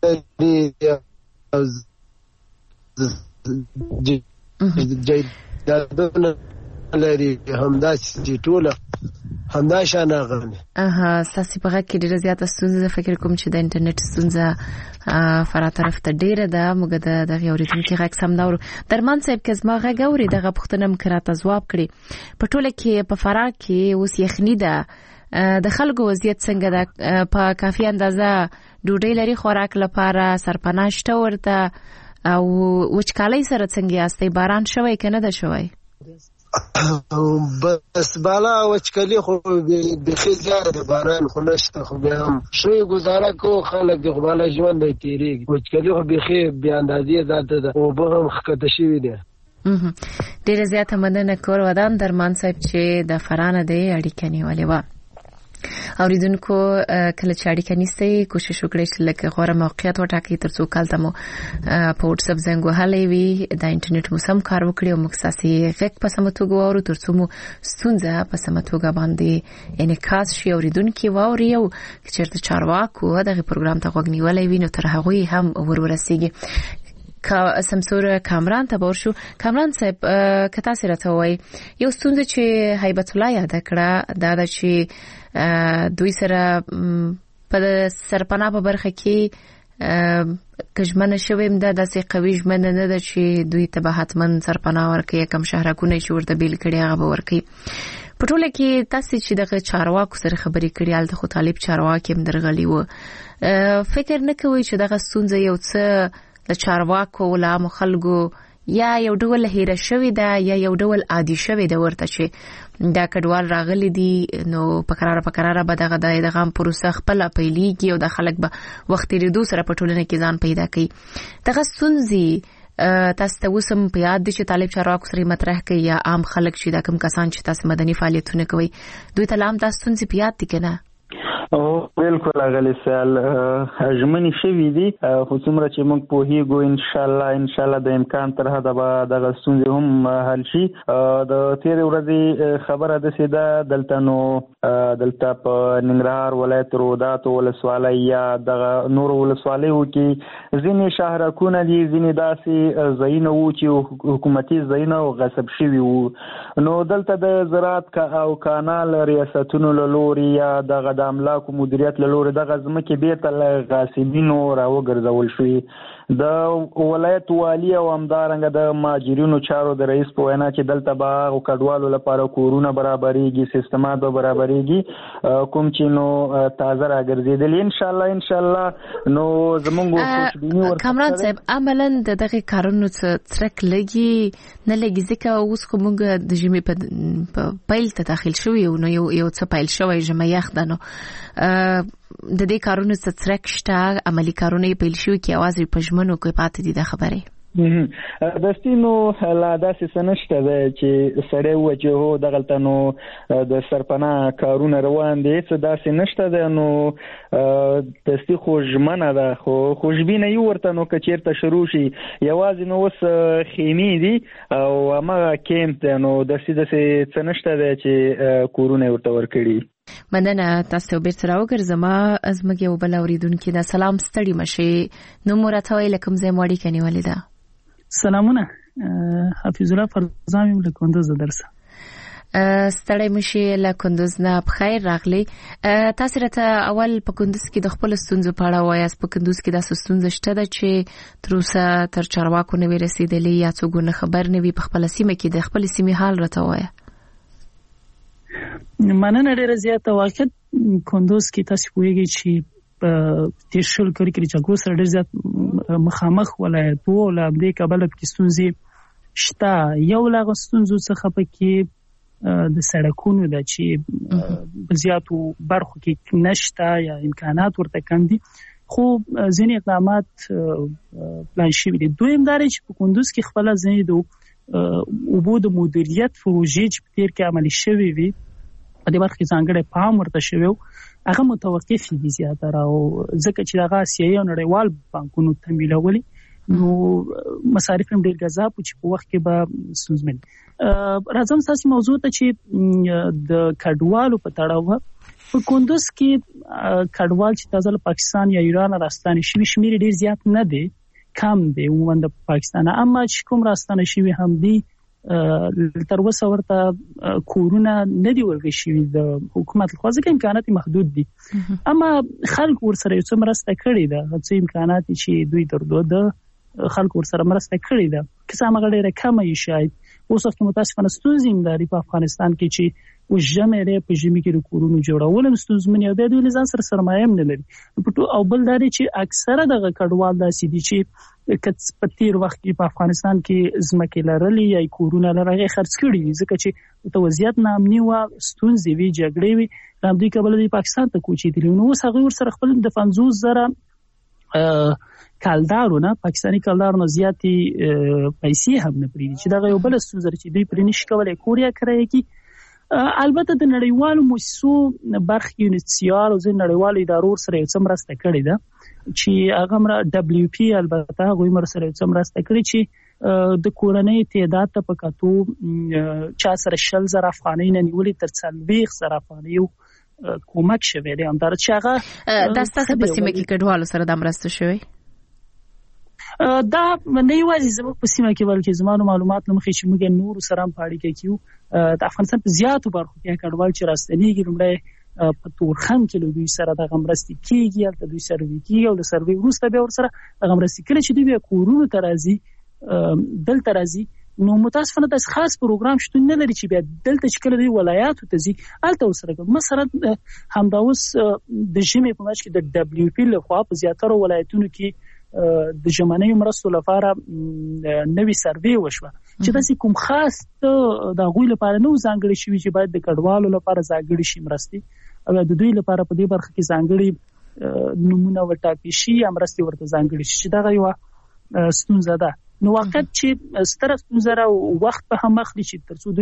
لري د لري همداسې ټول همداشا نه غني اها ساسي په کې ډیره زیاته ستونزه فکر کوم چې د انټرنیټ ستونزه فرا طرف ته ډیره ده موږ د دغه اوریدونکو غږ سم دا ورو درمان صاحب کې زما غږ اوري دغه پښتنه مکراته جواب کړي په ټوله کې په فرا کې اوس یخنی ده د خلکو وضعیت څنګه ده په کافي اندازه ډوډۍ لري خوراک لپاره سرپناه شته ورته او وچکالۍ سره څنګه یاستئ باران شوی کنه ده شوی بس بالا وچکلی خو بخي زیاده باران خو نشته خو بیا هم شوی گزاره کو خلک د بالا ژوند دی تیریږي وچکلی خو بخي بیا اندازې زیاته ده او به هم خکته شوی دی ډیره زیاته مننه کور ودان درمان صاحب چې د فرانه دی اړیکه نیولې و اوریدونکو کله چې اړیکه نیسئ کوشش وکړئ چې لکه غوړه موقعیت وټاکئ ترڅو کالته مو په واتس اپ زنګ وهلی وي د انټرنیټ مو سم کار وکړي او موږ ستاسو غږ په سمه توګه واورو ترڅو مو ستونزه په سمه توګه باندې انعکاس شي اوریدونکي واوري او چېرته چارواکو دغه پروګرام ته غوږ نیولی وي نو تر هغوی هم ور ورسیږي کا سمسور کامران ته ورشو کامران صاحب کتا سره ته وای یو ستونزه چې هیبت الله یاد کړه دا د چې دوی سره په سرپناه په برخه کې کژمنه شویم دا داسې قوي ژمنه نه ده چې دوی ته به حتما سرپناه ورکړي کم شهرکونه چې ورته بیل کړي هغه به ورکړي په ټوله کې تاسو چې دغه چارواکو سره خبرې کړې ال خو طالب چارواکي هم درغلي و فکر نه کوي چې دغه ستونزه یو څه د چارواکو ولامو خلکو یا یو ډول هیره شوی ده یا یو ډول عادي شوی ده ورته چې دا کډوال راغلي دي نو په قرار په قرار به دغه دغه پروسه خپل پیلېږي او د خلک به وخت لري سره په ټولنه کې ځان پیدا کوي دغه ستونزې تاسو ته وسم په یاد دي چې طالب چارواکو سره مطرح کوي یا عام خلک چې دا کوم کسان چې تاسو مدني فعالیتونه کوي دوی ته لام تاسو ستونزې په یاد دي کنه او بالکل غلی سال ژمنې شوي دي خو څومره چې موږ پوهیږو ان شاء الله ان شاء الله د امکان تر حده به دغه ستونزې هم حل شي. د تېرې ورځې خبره داسې ده دلته نو دلته په ننګرهار ولایت روداتو ولسوالۍ یا دغه نورو ولسوالیو کې ځینې شهرکونه دي ځینې داسې ځایونه وو چې حکومتي ځایونه غصب شوي وو. نو دلته د زراعت او کانال ریاستونو له لوري یا دغه د املاکو مدیریت له لوري دغه ځمکې بیرته له غاصبینو راوګرځول شوې. د ولایت والي او همدارنګه د مهاجرینو چارو د رئیس په وینا چې دلته به هغو کډوالو لپاره کورونه برابرېږي، سیستمات به برابرېږي کوم چې نو تازه راګرځېدلي. انشاءالله انشاءالله نو زمونږ خوشبیني ورته کامران صاحب عملاً د دغه کارونو څرک لګي نه لګي ځکه اوس خو موږ د ژمي په پیل ته داخل شوي یو نو یو یو څه پیل شوی ژمی یخ ده نو د دې کارونو څه څرک شته عملي کارونه یې پیل شوي کې یوازې په ژمنو کې پاتې دي دا خبرې دستي نو لا داسې څه نشته ده چې سړی ووایي چې هو دغلته نو د سرپناه کارونه روان دي څه داسې نشته ده. نو دستي خو ژمنه ده خو خوشبینه یو ورته نو که چېرته شروع شي یوازې نو اوس خیمې دي او هماغه کیمپ دی نو داسې داسې څه نشته ده چې کورونه یې ورته ورکړي. مننه تاسو بیرته راوګرځم. زموږ یو بل اوریدونکي دا سلام ستړي مشي نو مرته ویل کوم ځای ماړی کني ولیدا. سلامونه حفیظ الله فرزام له کندوز درسه. ستړي مشي له کندوز نه بخیر راغلی. تاسو راته اول په کندوز کې د خپل ستونزو په اړه وایاست. په کندوز کې د ستونزې شته ده چې تر اوسه تر چارواکو نه ورسېدلې یا څوک نه خبر نه وي. په خپل سیمه کې د خپل سیمې حال راته وایي. مننه ډیره زیاته. واقعیت کندوز کې تاسو پوهیږئ چې په تیر شل کال کې چې سره ډیر زیات مخامخ ولایت وو له دې کابل کې ستونزې شته. یو له ستونزو څخه پکې د سړکونو د چې زیاتو برخو کې نشته یا امکانات ورته کم دي خو ځینې اقدامات پلان شوي دي. دویم دا چې په کندوز کې خپل ځینې د اوبو د مدیریت پروژې چې په تیر کې عملي شوي وي په دې برخه کې ځانګړی پام ورته شوی هغه متوقف دي زیاتره او ځکه چې هغه آسیایي او نړیوال بانکونو تمویلولي نو مصارف هم ډېر جذاب چې په وخت کې به ستونزمن. راځم تاسو موضوع ته چې د کډوالو په تړاو په کندوز کې کډوال چې تازه له پاکستان یا ایران راستانه شوي شمیر ډېر زیات نه دی، کم دی عموما د پاکستان. اما چې کوم راستانه شوي هم دي تر اوسه ورته کورونه نه دی ورکړل شوي د حکومت لخوا ځکه امکانات محدود دي. اما خلک ورسره یو څه مرسته کړې ده، څه امکانات چې دوی درلوده خلک ورسره مرسته کړې ده که څه هغه ډېره کمه وي شاید. اوس وخت متاسفانه ستونزې هم لري په افغانستان کې چې اوس ژمی دی په ژمي کې د کورونو جوړول هم ستونزمن او بیا دوی له ځان سره سرمایه هم نه لري. او بل دا دی چې اکثره دغه کډوال داسې دي چې که په تیر وخت کې په افغانستان کې ځمکې لرلې یا کورونه لرلې خرڅ کړي دي ځکه چې د وضعیت ناامني وه، ستونزې وي، جګړې وي، له همدې کبله دوی پاکستان ته کوچېدلي. نو اوس هغوی ورسره خپل د پنځوس زره کلدارو نه پاکستاني کلدارو نه زیاتې پیسې هم نه پرېږدي چې دغه یو بله ستونزه ده چې دوی پرې نشي کولی کور یا کرایه کړي. البته د نړیوالو مؤسسو برخې یو ان ایچ سی آر او ځینې نړیوالو ادارو سره یو څه مرسته کړې ده چې هغه مره ډبلیو پی البته هغوی مر سره یو څه مرسته کړې چې د کورنۍ تعداد ته په کتو چا سره شل زره افغانۍ نه نیولې تر څلوېښت زره افغانیو کومک شوی دی. همدارد چې هغه دا ستاسو په سیمه کې کډوالو سره دا مرسته شوې دا نه یوازې زموږ په سیمه کې بلکې زموږ معلومات له مخې چې موږ نور سره هم په اړیکه کې یو د افغانستان په زیاتو برخو کې کډوال چې راستنېږي لومړی په تورخم کې له دوی سره دغه مرستې کېږي، هلته دوی سروې کېږي او د سروې وروسته بیا ورسره دغه مرستې کله چې دوی بیا کورونو ته راځي دلته راځي نو متاسفانه داسې خاص پروګرام شتون نه لري چې بیا دلته چې کله دوی ولایاتو ته ځي هلته ورسره کوي. مثلا همدا اوس د ژمي په میاشت کې د ډبلیو پی لخوا په زیاترو ولایتونو کې د ژمنیو مرستو لپاره نوې سروې وشوه چې داسې کوم خاص د هغوی لپاره نه و ځانګړی شوي چې باید د کډوالو لپاره ځانګړي شي مرستې او د دوی لپاره په دې برخه کې ځانګړي نومونه وټاکل شي یا مرستې ورته ځانګړي شي چې دغه یوه ستونزه ده. نو واقعیت چې ستره ستونزه را وخت به هم اخلي چې تر څو دوی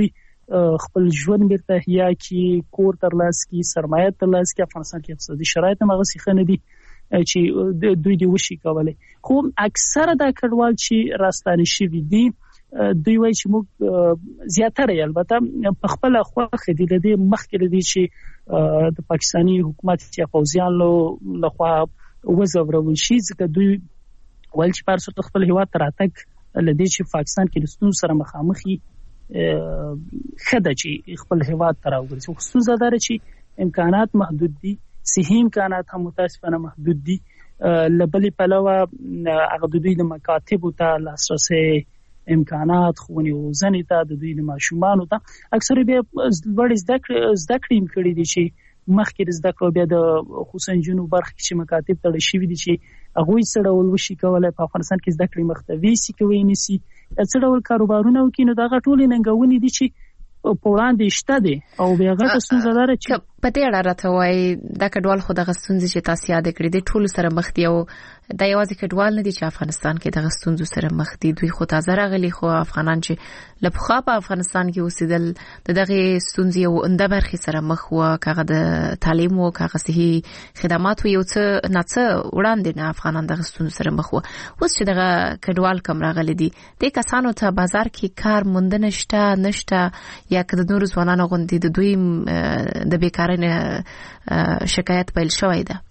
خپل ژوند بیرته احیا کی، کور ترلاسه کی، سرمایه ترلاسه کی. افغانستان کې اقتصادي شرایط هم هغه څه نه دي چې دوی دی وشي کولای. خو اکثره د کډوال چې راستانه شوي دي دوی وایي چې موږ زیاتره البته په خپل خوښه دي د دې مخکې لدی چې د پاکستاني حکومت یا پوځیانو لخوا وزورول شي، ځکه دوی ول چې پر څو خپل هیواد تراتک لدی چې پاکستان کې لستون سره مخامخي خدای چې خپل هیواد تراوګرځي. خو ستونزه ده چې امکانات محدود دي، صحي امکانات هم متاسفانه محدود دي. لبلې پلوه هغه د دوی د مکاتبو ته لاسرسي امکانات، خونې او ځنې ته د دوی د ماشومانو ته اکثره بیا لوړ زده کړې هم کړي دي چې مخکې زده کړو بیا د خصوصا جنوب برخه کې چې مکاتب تړل شوي دي چې هغوی څه ډول وشي کولای په افغانستان کې زده کړې مختوي سي کوي نسی څه ډول کاروبارونه وکړي. نو دغه ټولې ننګونې دي چې په وړاندې شته دي او بیا غټه ستونزه ده چې په دې اړه راته وایي دا کډوال خو دغه ستونزې چې تاسو یاد کړې دي ټول سره مخ دي او دا یوازې کډوال نه دي چې افغانستان کې دغه ستونزو سره مخ دي. دوی خو تازه راغلي خو افغانان چې لپخوا په افغانستان کې اوسېدل د دغه ستونزې او انده برخې سره مخ وو، کاغه د تعلیم او کاغه صحي خدمات یو څه نه څه وړاندې نه افغانان دغه ستونزو سره مخ وو. اوس چې دغه کډوال کم راغلي دي د کسانو ته بازار کې کار موندنه شته نشته یا که د نورو ځوانانو غوندې د دوی د بیکارۍ شکایت پیل شوی ده؟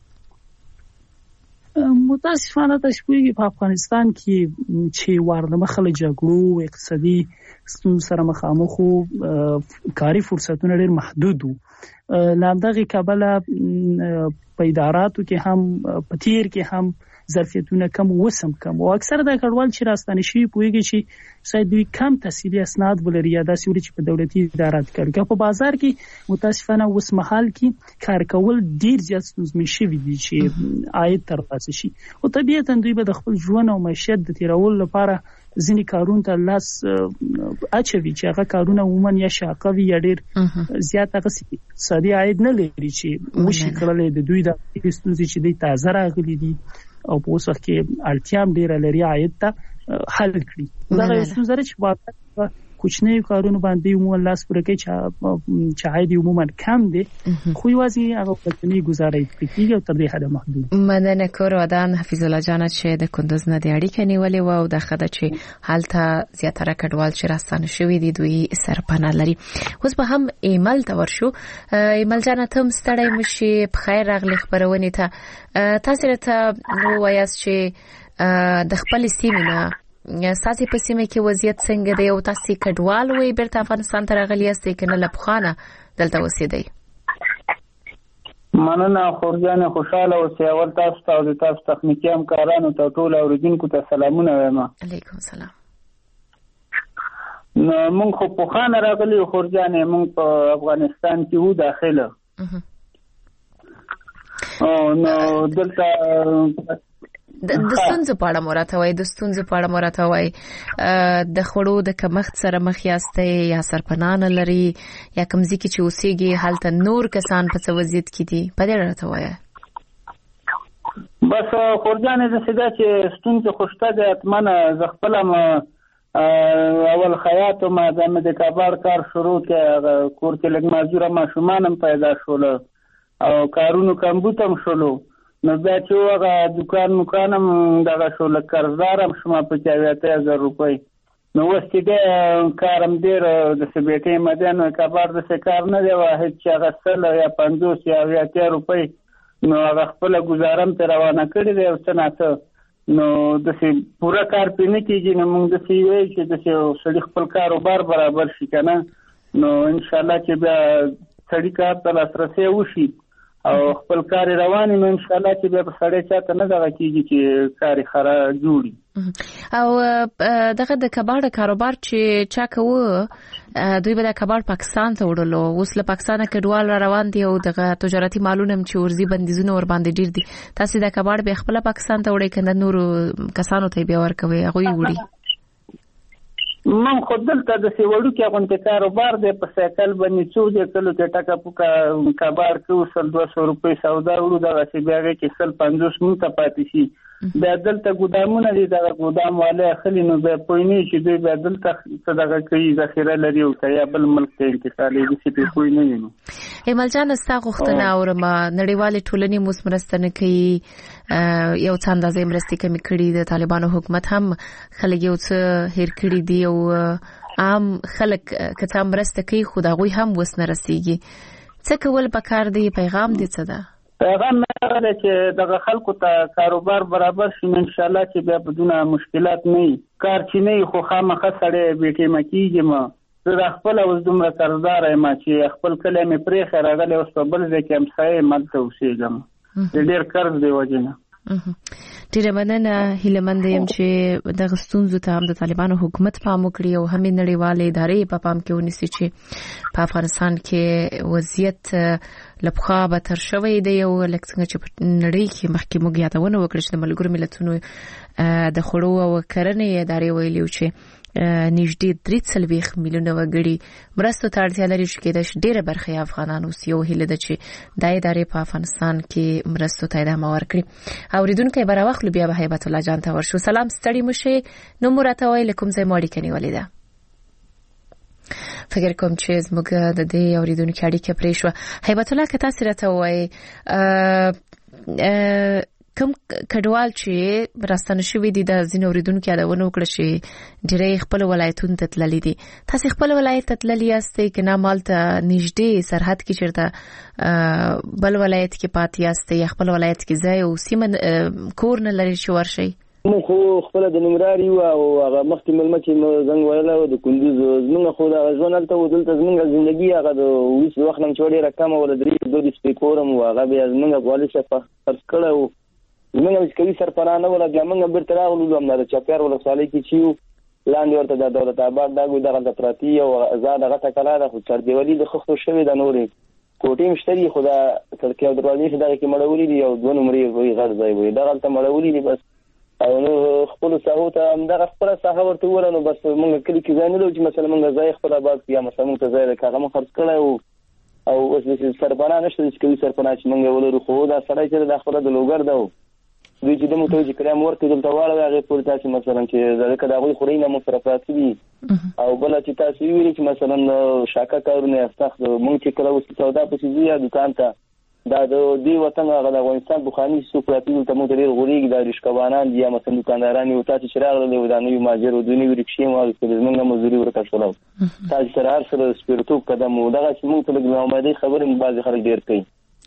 متاسفانه تاسو په افغانستان کې چې ورنه مخله جګړو اقتصادي ستونزو سره مخامخ وو، کاري فرصتونه ډېر محدود وو. لامدغه کابل په اداراتو کې هم په تیر کې هم ظرفیتونه کم وسم کم او اکثر د کډوال چې راستانه شي پوهیږي چې ساید دوی کم تحصیلي اسناد ولري یا داسې وري چې په دولتي ادارات کې په بازار کې متاسفانه اوس مهال کې کار کول ډیر زیات ستونزمن شوي دي چې عاید ترلاسه شي او طبيعتا دوی به د خپل ژوند او معیشت د تیرول لپاره ځینې کارونه ته لاس اچوي چې هغه کارونه عموما یا شاقه وي یا ډیر زیات هغه اقتصادي عاید نه لري چې وشي کولای د دوی د ستونزې چې دوی تازه راغلي دي او په اوس وخت کې اړتیا هم ډیره لري عاید ته حل کړي. دا یو څه چې په کوچنی کارونو باندې عموما لاس پورې کوي چې عاید عموما کم دي خو یوازې هغه پټنی گزارې کوي او تر دې حد محدود. مدنه کور ودان حفیظ الله جان چې د کندوز نه د اړیکې نیولې و او د خدای چې حالته زیاتره کډوال چې راستانه شوی دي دوی سرپناه لري. اوس به هم ایمل ته ورشو. ایمل جان ته مستړی مشي په خیر راغلی خبرونه ته تاسو ته وایاست چې د خپل سیمې نه ساسي په سیمه کې وضعیت څنګه دی او تاسو کډوال وي بیرته افغانستان ته راغلی یاستئ کنه لپخانه دلته اوسېدئ؟ مننه خورجان، خوشاله اوسئ. اول تاسو ته او تاسو تخنیکی همکارانو ته ټول اوریدونکو ته سلامونه وایم. علیکم السلام. نو موږ خو په خانه راغلی خورجان، موږ په افغانستان کې وو داخله او نو دلته د ستونزو په اړه مراته وای د ستونزو په اړه مراته وای د خړو د کمښت سره مخ یاستئ یا سرپناه لري یا کمزې کې چې اوسېږي هلته نور کسان په څه وضعیت کې دي په دې اړه راته وای؟ بس خورجانې د سده چې ستونزې خوشته ده اتمنه ز خپلم اول خیاط ما د کابل کار شروع کړ، کور کې لږ مازوره ماشومان هم پیدا شول او کارونو کمبود هم شولو. نو بیا چې هغه دکان مکانم دغه شول قرضدارم شما په چاویته هزار روپۍ. نو اوس چې د کارم ډېر د سبېټې مدن کابل د کار نه دی واحد چې هغه سل یا پنځوس یا اویا روپۍ نو هغه خپله ګزارم ته روانه کړې دی او څه ناڅه نو داسې پوره کار پرې نه کېږي. نو موږ داسې وایو چې داسې سړي خپل کاروبار برابر شي که نه نو انشاءالله چې بیا سړي کار ته لاسرسی وشي او خپل کار رواني نو انشاءالله چې بیا په سړی چاته نه دغه کېږي چې کار خرا جوړي. او دغه د کباړ کاروبار چې چا کوه دوی به د کباړ پاکستان ته وړلو، اوس له پاکستانه کډوال را روان دي او دغه تجارتي مالونه هم چې ورزي بندیزونه ور باندې ډیر دي. تاسو د کباړ به خپل پاکستان ته وړئ کنه نور کسانو ته بیا ورکوي هغه وړي؟ من خود دلته د سیوړو کې غونډه کاروبار دی په سایکل باندې څو د کلو کې ټکا پوکا کباړ کې وسل دوه سوه روپۍ سودا وړو دغه چې بیا کې سل پنځوس مونږ ته پاتې شي بیا دلته ګودامونه دي دغه ګودام والي اخلي نو بیا پوه نه چې دوی بیا دلته څه دغه کوي ذخیره لري او که یا بل ملک ته انتقالوي داسې پرې پوه نه وي نو ایمل جان ستا غوښتنه اورم نړیوالې ټولنې موږ مرسته نه کوي یو څه اندازې مرستې کمې کړي د طالبانو حکومت هم خلک یو څه هیر کړي دي او عام خلک که څه مرسته کوي خو د هغوی هم وس نه رسیږي څه کول پکار دی پیغام دی څه ده پیغام نه دی چې دغه خلکو ته کاروبار برابر شي ان شاء الله چې بیا بدون مشکلات نه وي کار چې نه وي خو خامخا سړی بې ټیمه کېږي ما زه د خپله اوس دومره قرضدار یم چې خپل کلی مې پرېښی راغلی اوس په بل ځای کې همسایه یم هلته اوسېږم د ډېر قرض دی وجې نه ډیره مننه هیله مند یم چې دغه ستونزو ته هم د طالبانو حکومت پام وکړي او هم نړیوالې ادارې په پام کې ونیسي چې په افغانستان کې وضعیت له پخوا بدتر شوی دی او لکه څنګه چې په نړۍ کې مخکې موږ یادونه وکړه چې د ملګرو ملتونو د خوړو او کرنې ادارې ویلي چې نږدې درې څلوېښت میلیونه وګړي مرستو ته اړتیا لري چې کېدای شي ډېره برخه یې افغانان اوس یو هیله ده چې دا ادارې په افغانستان کې مرستو ته ادامه ورکړي اورېدونکی به راواخلو بیا به هیبت الله جان ته ورشو سلام ستړي مه شئ نوم مو راته وایئ له کوم ځای مو اړیکه نیولې ده فکر کوم چې زموږ د دې اورېدونکي اړیکه پرې شوه هیبت الله که تاسې راته ووایئ کوم کډوال چې راستنه شوي دي د ځینو اورېدونکو یادونه وکړه چې ډېری خپل ولایتونو ته تللي دي تاسې خپل ولایت ته تللي یاستئ که نه مالته نږدې سرحد کې چېرته بل ولایت کې پاتې یاستئ یا خپل ولایت کې ځای او سیمه کور نه لري چې ورشئ موږ خو خپله د ننګرهار یو او هغه مخکې مېلمه چې مو زنګ ویلی و د کندوز زموږ خو دغه ژوند هلته و دلته زموږ زندګي هغه د وروست وخت نه چې ډېره کمه وه د درې دوه دېرش کورم و هغه بیا زموږ والي صاحب خرڅ کړی و زموږ مسکوي سرپناه نه وله بیا موږ بېرته راغلو همدا د چاپیار ولسوالۍ کې چې یو لاندې ورته د دولت آباد دا ګوي دغلته پراتي او ازاده غټه کلا ده خو چاردیوالي د خښتو شوې ده نورې کوټې هم شته دي خو دا کړکۍ او دروازې چې دغه کې مړولي دي او دوه نمرې وایي غټ ځای وایي دغلته مړولي دي بس او نو خپلو ساحو ته همدغه خپله ساحه ورته وویله نو بس موږ کلي کې ځای نه لرو چې مثلا موږ ځای خپل آباد کړو یا مثلا موږ ته ځای ده که هغه مو خرڅ کړی و او اوس داسې سرپناه نشته چې کوي سرپناه چې موږ ولرو خو دا سړی چې دا خپله د لوګر ده دوی چې دمو ته چې کریم ورکړي دلته واړوي هغې پورې تاسې مثلا چې ځکه د هغوی خورۍ نه مو سره پراته دي او بله چې تاسې وویلي چې مثلا شاکه کارونه یې سخت موږ چې کله اوس سودا پسې ځو یا دوکان ته دا د دې وطن هغه د افغانستان پخواني څوک پراته دلته موږ ته ډېر غورېږي دا رشکهبانان دي یا مثلا دوکانداران یو تاسې چې راغللی و دا نوي مهاجر و دوی نوي رکشې مو واخېستلې زموږ نه مزدوري ورکه شوله تاسې سره هر سره سپېرتوب قدم و دغسې موږ ته لږ ناامیدۍ خبرې بعضې خلک ډېر کوي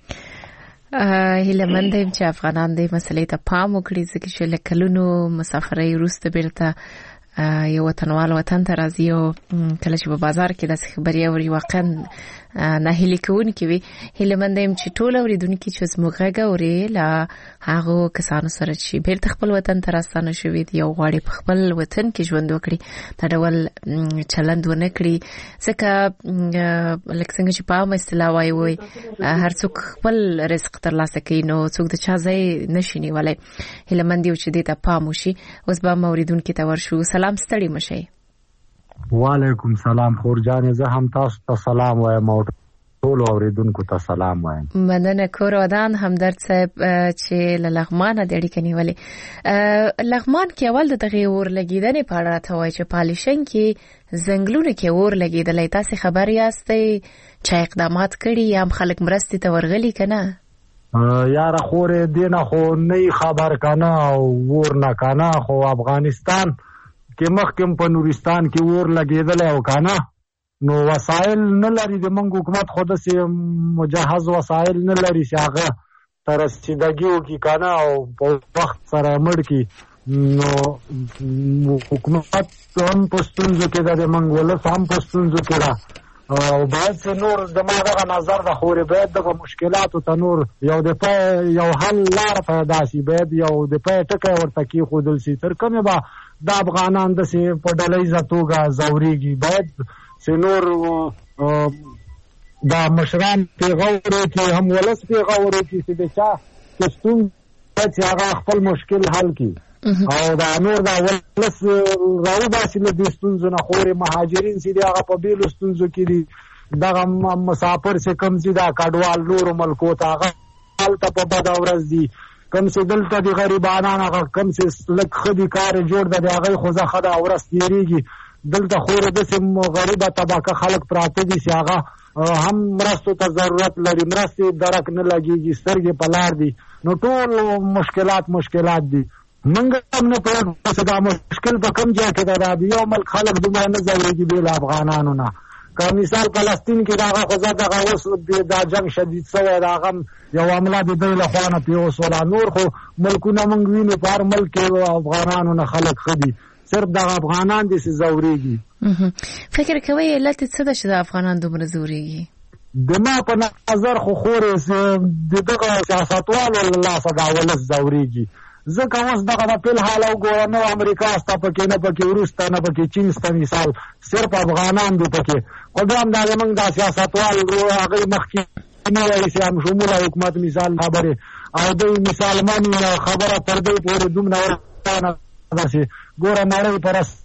هیله مند یم چې افغانان دې مسلې ته پام وکړي ځکه چې له کلونو مسافرۍ وروسته بیرته یو وطنوال وطن ته راځي او کله چې په بازار کې داسې خبرې اوري واقعا ناهیلي کوونکې وي هیله مند یم چې ټول اورېدونکي چې زموږ غږ اوري له هغو کسانو سره چې بیرته خپل وطن ته راستانه شوي دي او غواړي په خپل وطن کې ژوند وکړي دا ډول چلند ونه کړي ځکه لکه څنګه چې په عامه اصطلاح وایي وایي هر څوک خپل رزق ترلاسه کوي نو څوک د چا ځای نشي نیولی هیله مند یو چې دې ته پام وشي اوس به هم اورېدونکي ته ورشو سلام ستړي مه شئ وعلیکم سلام خور جانې زه هم تاسو ته سلام وایم او ټولو اورېدونکو ته سلام وایم مننه کور ودان همدرد صاحب چې له لغمانه د اړیکه نیولې لغمان کې اول د دغې اور لګېدنې په اړه راته وایي چې پالیشن کې ځنګلونو کې اور لګېدلی تاسې خبر یاستئ چا اقدامات کړي یا هم خلک مرستې ته ورغلي که نه یاره خورې دې نه خو نه خبر که نه او اور نه که نه خو افغانستان کې مخکې په نورستان کې اور لګېدلی او که نه نو وسایل نه لري د موږ حکومت خو داسې مجهز وسایل نه لري چې هغه ته رسیدګي وکړي که نه او په وخت سره مړ کړي نو حکومت هم په ستونزو کې ده د موږ ولس هم په ستونزو کې ده او باید چې نور زما دغه نظر ده خورې باید دغه مشکلاتو ته نور یو د پای یو حل لاره پیدا شي باید یو د پای ټکی ورته کېښودل شي تر کومې به د افغانان داسې په ډلیزه توګه ځورېږي باید چې نور دا مشران پیغور وکړي هم ولس پیغور وکړي چې د چا چې ستونزه چې هغه خپل مشکل حل کړي او دا نور دا ولس راوباسي له دې ستونزو نه خورې مهاجرین چې دي هغه په بیلو ستونزو کې دي دغه مسافر چې کوم چې دا کډوال نورو ملکو ته هغه هلته په بده ورځ دي کم چې دلته د غریبانان هغه کم چې لږ ښه دي کار یې جوړ ده د هغوی خو زه ښه ده ورځ تېرېږي دلته خورې داسې غریبه طبقه خلک پراته دي چې هغه هم مرستو ته ضرورت لري مرستې درک نه لګېږي سترګې په لار دي نو ټول مشکلات مشکلات دي موږ هم نه پوهېږو چې دا مشکل په کوم ځای کې ده د یو ملک خلک دومره نه ځورېږي بې له افغانانو نه که مثال فلسطین کې د هغه خو زه دغه اوس دا جنګ شدید شوی د هغه یو حمله د دوی له خوا نه پرې وسوله نور خو ملکونه موږ وینو په هر ملک کې افغانانو نه خلک ښه دي صرف دغه افغانان دي چې ځورېږي فکر کوئ علت څه ده چې د افغانان دومره ځورېږي د ما په نظر خو خورې د دغه سیاستوالو له لاسه دا ولس ځورېږي ځکه اوس دغه به فلحال وګوره نه امریکا سته پکې نه پکې وروسته نه پکې چین سته مثال صرف افغانان دي پکې خو بیا هم دا زموږ دا سیاستوال هغوی مخکې نه وایي چې هم شموله حکومت مثال خبرې او دوی مثال مني خبره تر دوی پورې دومره ورانه ده چې ګوره نړۍ په رس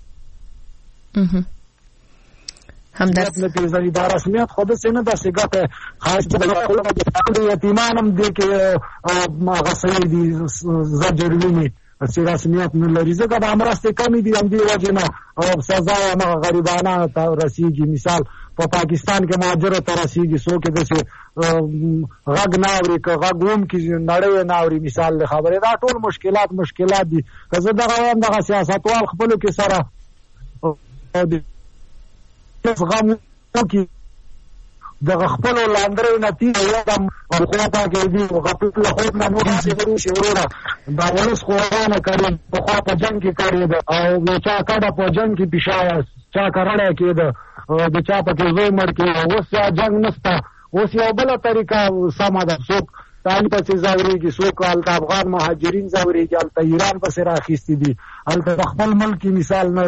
همدرد نه پیژني دا رسمیت خو داسې نه ده چې ګټه خاص د یتیمان هم دې کې هغه صحیح دي زجر ویني چې رسمیت نه لري ځکه دا مرستې کمې دي همدې وجې نه او سزا یې همغه غریبانانو ته رسېږي مثال په پاکستان کې مهاجرو ته رسېږي څوک یې داسې غږ نه اوري که غږ هم کړي نړۍ یې نه اوري مثال د خبرې دا ټول مشکلات مشکلات دي که زه دغه وایم دغه سیاستوال خپلو کې سره غم وکړي دغه خپلو لاندرۍ نتیجه یادم پخوا کې دي غفلت له خوب نه نور هسې نه شي وروره دا ولس خو ورانه کړې پخوا په جنګ کې کړېده او د چا کډه په جنګ کې پیشاوه چا کرړی کېده د چا پکې زوی مړ کېده اوس یا جنګ نشته اوس یو بله طریقه سمه ده څوک تعلیم پسې ځورېږي څوک هلته افغان مهاجرین ځورېږي هلته ایران پسې راخیستي دي هلته د خپل ملک مثال نه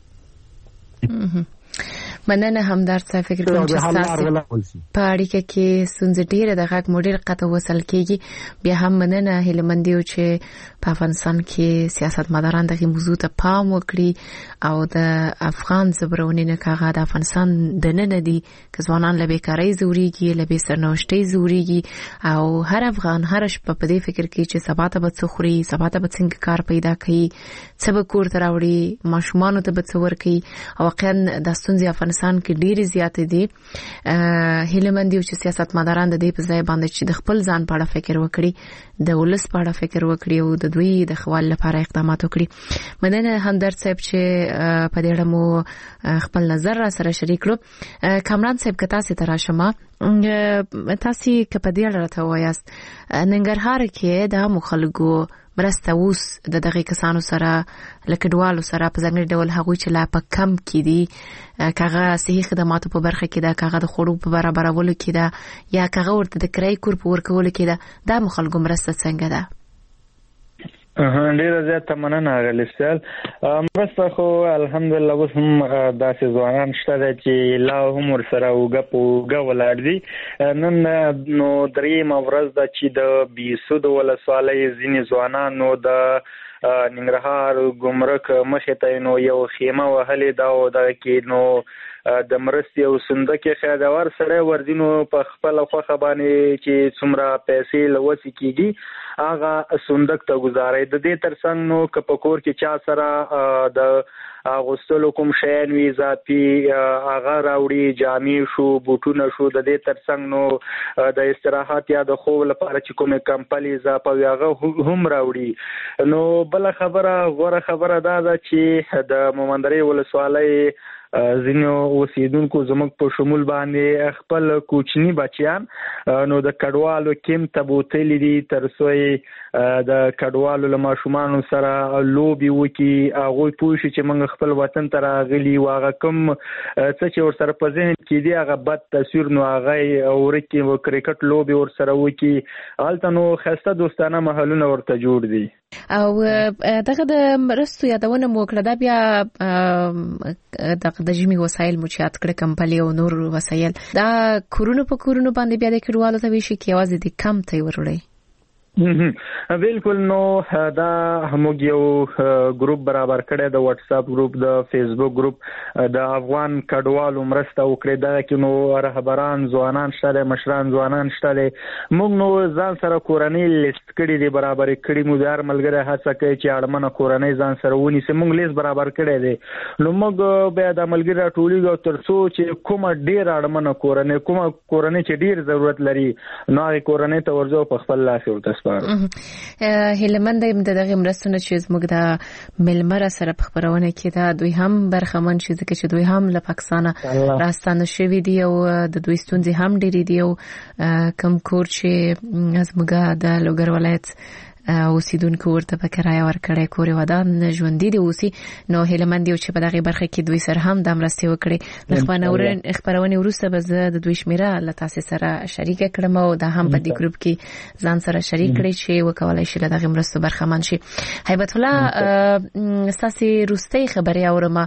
مننه همدرد صاحب فکر کوم چې تاسو په اړیکه کې ستونزې ډېره د غږ مو ډېر قطع وصل کېږي بیا هم مننه هیلهمند یو چې په افغانستان کې سیاستمداران دغه موضوع ته پام وکړي او د افغان زبرونې نه کاغه د افغانستان د نن دي که ځوانان له بیکارۍ ځورېږي له بې سرنوشتۍ ځورېږي او هر افغان هر شپه په دې فکر کې چې سبا ته به څه خوري سبا ته به څنګه کار پیدا کوي څه به کور ته راوړي ماشومانو ته به څه ورکوي او واقعا د ستونزې افغانستان کې ډېرې زیاتې دي هیلهمند یو چې سیاستمداران د دې په ځای باندې چې د خپل ځان په اړه فکر وکړي د ولس په اړه فکر وکړي او د دوی د ښه والي لپاره اقدامات وکړي مننه همدرد صاحب چې په دې اړه مو خپل نظر را سره شریک کړو کامران صاحب که تاسې ته راشم تاسې که په دې اړه راته ووایاست ننګرهار کې د عامو خلکو مرسته اوس د دغه کسانو سره له کډوالو سره په ځانګړي ډول هغوی چې لا په کم کې دي کاغه صحي خدماتو په برخه کې ده کاغه د خوړو په برابرولو کې ده یا کاغه ورته د کرایې کور په ورکولو کې ده دا مخالګو مرسته څنګه ده ډیره زیاته مننه اغلی سال مرسته خو الحمدلله اوس هم داسې ځوانان شته دی چې لا هم ورسره اوږه په اوږه ولاړ دي نن نو درېیمه ورځ ده چې د بیسو د ولسوالۍ ځینې ځوانانو د ننګرهار ګمرک مخې ته نو یو خیمه وهلې ده او دغه کې نو د مرستې او صندوق خیرور سره وردینو په خپل خوخه باندې چې څومره پیسې لوسي کیږي هغه صندوق ته گزاري د دې ترڅنګ نو کپکور کې چا سره د اغوستلو کوم شین وی اضافي هغه راوړي جامې شو بوټونه شو د دې ترڅنګ نو د استراحت یا د خوب لپاره چې کومه کمپلي اضافه وي هغه هم راوړي نو بل خبره غوړه خبره دا ده چې د مومندري ولسوالۍ ځینو اوسیدونکو زموږ په شمول باندې خپل کوچنی بچیان نو د کډوالو کیم ته بوتلې دي ترڅو د کډوالو له ماشومانو سره لوبي وکي هغه پوه شي چې موږ خپل وطن ته راغلي واغه کوم څه چې ور سره په ذهن کې دی هغه بد تصویر نو هغه اورکي و کرکټ لوبي ور سره وکي حالت نو خسته دوستانه محلونه ورته جوړ دي او دغه د مرستو یادونه مو کړه دا بیا د جمی وسایل مو چات کړه کمپلي او نور وسایل دا کورونو په کورونو باندې بیا د کډوالو ته ویشي کې आवाज دي کم ته وروړي بالکل. نو دا موږ یو ګروپ برابر کړی د واتس اپ ګروپ د فیسبوک ګروپ د افغان کډوالو مرسته وکړي. دا کې نو رهبران ځوانان شته مشران ځوانان شته. موږ نو ځان سره کورنۍ لیست کړی دی برابر کړی مو دار ملګری هڅه کوي چې اړمنه کورنۍ ځان سره ونیسي. موږ لیست برابر کړی دی. نو موږ بیا د ملګری ټولګو ترڅو چې کومه ډیر اړمنه کورنۍ کومه کورنۍ چې ډیر ضرورت لري نو هغه کورنۍ ته ورځو په خپل لاس ورته هیلمند ایم د دغه مرستونه چې زموږ د ملمر سره په خبرونه کې دا دوی هم برخمن شي ځکه چې دوی هم له پاکستان راستانه شوی دی او د دوی ستونزې هم ډېری دي او کم کور چې زموږ د لوګر ولایت اوسیدونکو ورته په کرایه ورکړی کور ودان ژوندۍ دي اوسي. نو هیلمند یو چې په دغه برخه کې دوی سره هم د مرستې وکړي. د خبرونه وروسته به زه د دوی شمیره له تاسو سره شریک کړم او دا هم په دې ګروپ کې ځان سره شریک کړئ چې وکولای شي له دغه مرستو برخمن شي. هیبت الله ساسي روستي خبري اورم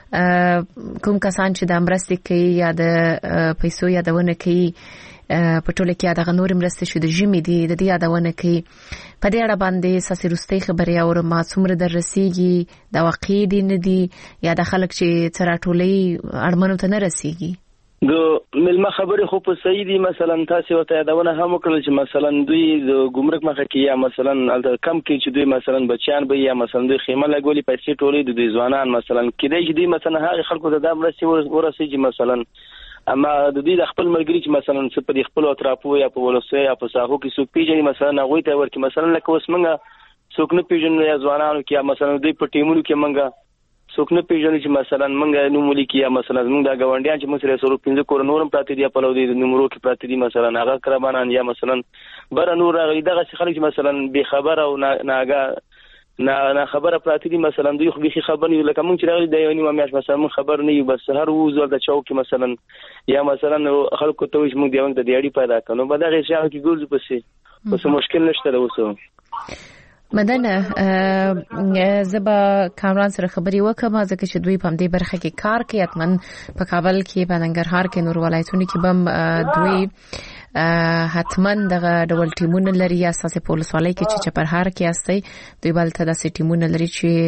کوم کسان چې د مرستې کوي یا د پیسو یادونه کوي په ټوله کې دا غنور مرسته شو د جمی دی د دې یادونه کوي. په دې اړه باندې ساسي روستي خبري او ما څومره در رسیږي دا واقعي دي نه دي یا د خلک چې ترټولې اړمنو ته نه رسیږي. د ملما خبرې خو په صحیح دي. مثلا تاسو ته یادونه هم وکړل چې مثلا دوی د ګمرک مخه کې یا مثلا کم کې چې دوی مثلا بچیان به یا مثلا دوی خیمه لګولي پیسې ټولې د دوی ځوانان مثلا کېدای شي دوی مثلا هغه خلکو ته د مرستې ورسیږي. مثلا اما د دې د خپل ملګری چې مثلا څه په خپل اطرافو یا په ولسوي یا په ساحو کې څوک پیژني مثلا هغه ته ورکې مثلا لکه اوس منګه څوک نه پیژني یا ځوانانو کې مثلا دوی په ټیمونو کې منګه څوک نه پیژني چې مثلا منګه نومولي کې یا مثلا موږ د غونډیان چې مسره سره پنځه کور نورم پاتې دي په لو دي نمبرو کې پاتې دي مثلا هغه قربانان یا مثلا بر نور هغه دغه خلک چې مثلا به خبر او ناګه نه نه خبره پراتی دي مثلا دوی خو به خبر نه لکه مونږ چې راغلي د یو نیمه میاشت مثلا مونږ خبر نه یو بس هر وزول د چوک مثلا یا مثلا خلکو ته وښ مونږ دیوان د دیاړي پیدا کړو په دغه شاو کې ګورځ پسې اوس مشکل نشته د اوسو. مدنه زبا کامران سره خبري وکم ځکه چې دوی په دې برخه کې کار کوي. اتمن په کابل کې په ننګرهار کې نور ولایتونو کې بم دوی حتمن دغه ډول ټیمونه لري اساسي پولیس والي کې چې چپرهار کې استي دوی بل ته د ټیمونه لري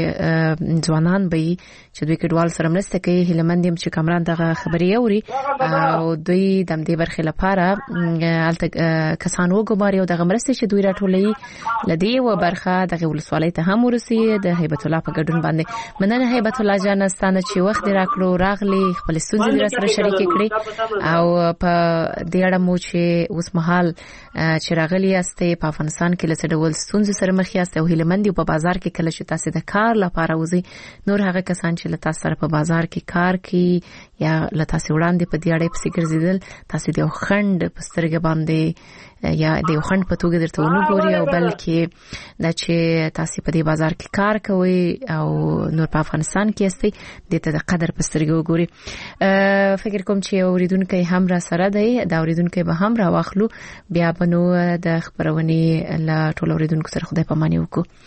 چې ځوانان به چې دوی کډوال سره مرسته کوي. هیلمند هم چې کامران دغه خبري اوري او دوی د دې برخې لپاره الته کسان وګماري او دغه مرسته چې دوی راټولي لدی و برخه دغه ولسوالۍ ته هم ورسي. د هیبت الله په ګډون باندې مننه هیبت الله جان ستانه چې وخت راکړو راغلي خپل ستونزې سره شریک کړي او په دې اړه مو چې اوس مهال چې راغلي یاستئ په افغانستان کې له ډول ستونزې سره مخ یاستئ او هیلمند په بازار کې کله چې تاسو د کار لپاره وځي نور هغه کسان چې له تاسو سره په بازار کې کار کوي یا له تاسو وړاندې په دې اړه پسې ګرځیدل تاسو د خند په سترګې باندې یا د خند په توګه درته ونګوري او بلکې دا چې تاسو په دې بازار کې کار کوي او نور په افغانستان کې یاستئ د ته د قدر په سترګې وګوري. فکر کوم چې اوریدونکو هم را سره دی دا اوریدونکو به هم را واخلو بیا بنو د خبرونې لا ټول اوریدونکو سره خدای پاماني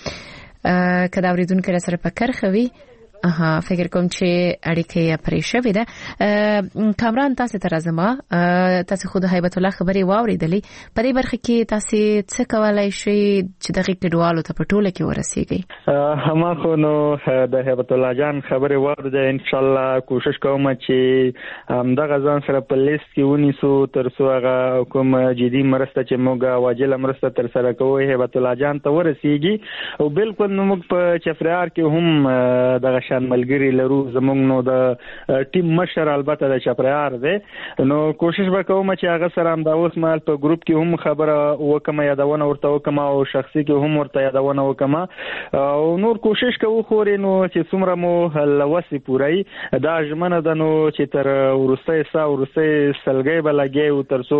وکړو. کله اوریدونکو سره په کرخوي اها فکر کوم چې اړیکه پرې شوې ده. کامران تاسو ته راځم تاسو خود هیبت الله خبري واوریدلې په دې برخه کې تاسو څه کولای شئ چې دغه کډوالو ته په ټوله کې ورسیږي؟ ما خو نو د هیبت الله جان خبري واوریدل ان شاء الله کوشش کوم چې دغه ځان سره په لیست کې ونیسو تر څو هغه کوم جدي مرسته چې موږ واجب مرسته تر سره کوو هیبت الله جان ته ورسیږي او بالکل نو موږ په چفرار کې هم دغه شان ملګری لرو زمونږ نو د ټیم مشر البته د چپرهار دی نو کوشش وکوم چې هغه سره هم دا اوس مال په ګروپ کې هم خبره وکم یادونه ورته وکم او شخصي کې هم ورته یادونه وکم او نور کوشش کوو خوري نو چې څومره مو لوسي پورای دا ژمنه ده نو چې تر ورسته سا ورسته سلګي بلګي او ترسو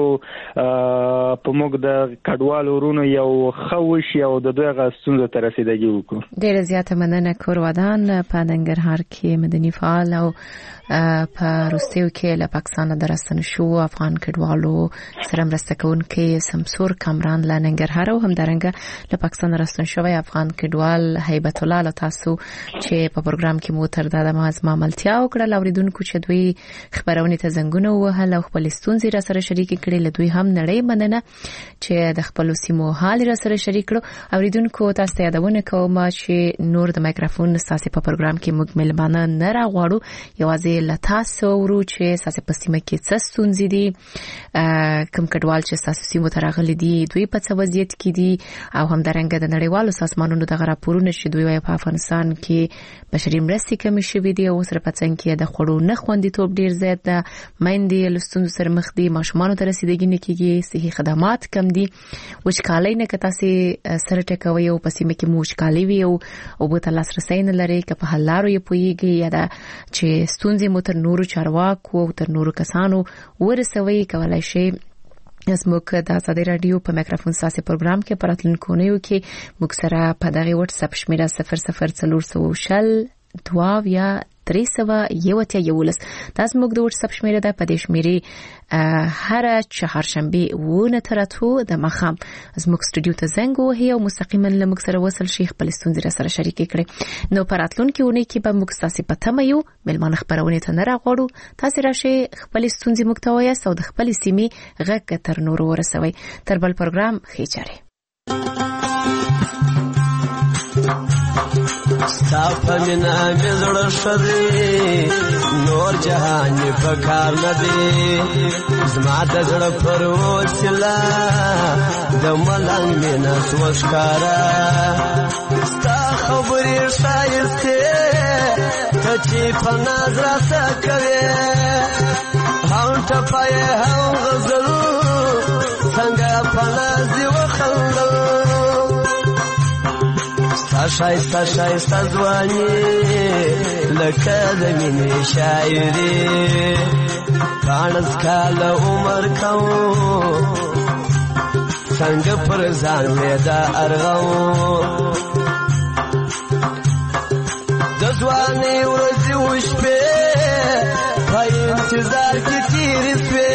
په موږ د کډوال ورونو یو خوش یو د دوه غسون ته رسیدګي وکړو. ډیر زیاته مننه کور ودان په ننګرهار کې مدني فعال او په روسیو کې له پاکستان د راستنه شو افغان کډوالو سره مرسته کوونکی سمسور کامران له ننګرهار او همدارنګه له پاکستان راستنه شوی افغان کډوال هیبت الله له تاسو چې په پروګرام کې مو تر دا ما زما ملتیا وکړه اوریدونکو چې دوی خبرونه ته زنګونه وهل او خپل ستونزې را سره شریک کړي له دوی هم نړۍ مننه چې د خپل سیمو حال را سره شریک کړو اوریدونکو تاسو ته یادونه کوم چې نور د مایکروفون ساسي په پروګرام کې موږ ملمانه نه راغواړو یوازې لتاسو ورو چې ساسي په سیمه کې څه ستونزې دي کوم کډوال چې ساسي سیمو ته راغلي دي دوی په څه وضعیت کې دي او همدارنګه د نړیوالو سازمانونو د راپورونو چې دوی په افغانستان کې بشري مرستې کمې شوې دي او سره په څنګ کې د خوړو نه خوندیتوب ډیر زیات ده مېندې له ستونزو سره مخ دي ماشومان ته رسیدګي نه کیږي صحي خدمات کم دي وچکالۍ نه کته سي سره ټکوي او په سیمه کې موچکالۍ وي او او په لاسرسي نه لري که په حلارو یې پويږي یا دا چې ستونزې مو تر نورو چارواکو او تر نورو کسانو ورسوي کولای شي زموږ د ازادي رادیو په مایکروفون ساسي پروګرام کې پراتلونکو نه کې موږ سره په دغه واتس اپ شمیره صفر صفر څلور شل دوا یا درې سوه یو اتیا یولس تاسو موږ د واتس اپ شمیره ده په دې شمیره هر چهارشنبه ونه تر اتو د مخام زموږ سټوډیو ته زنګ وهي او مستقیما لمږ سره وصل شیخ په ستونزې سره شریک کړي نو پراتلونکو ونه کې به موږ تاسو په تمه یو ملمان خبرونه ته نه راغړو تاسو راشي خپل ستونزې موږ ته وایي او د خپل سیمې غږ تر نور ورسوي تر بل پروګرام خېچاره ستا مینا مزړه شری نور جهان په کار ندی زما د زړه پر وسلا د ملنګ مینا سوشکارا ستا خبرې شایسته ته چې په نظر سکوي هاو ټپای هاو غزل څنګه په نازي وخندل شایسته شایسته ځواني لکه د مینې شاعري پانس کال عمر کوم څنګه پر ځان مې دا ارغو د ځواني ورځې وشپې په انتظار کې تېرې شوې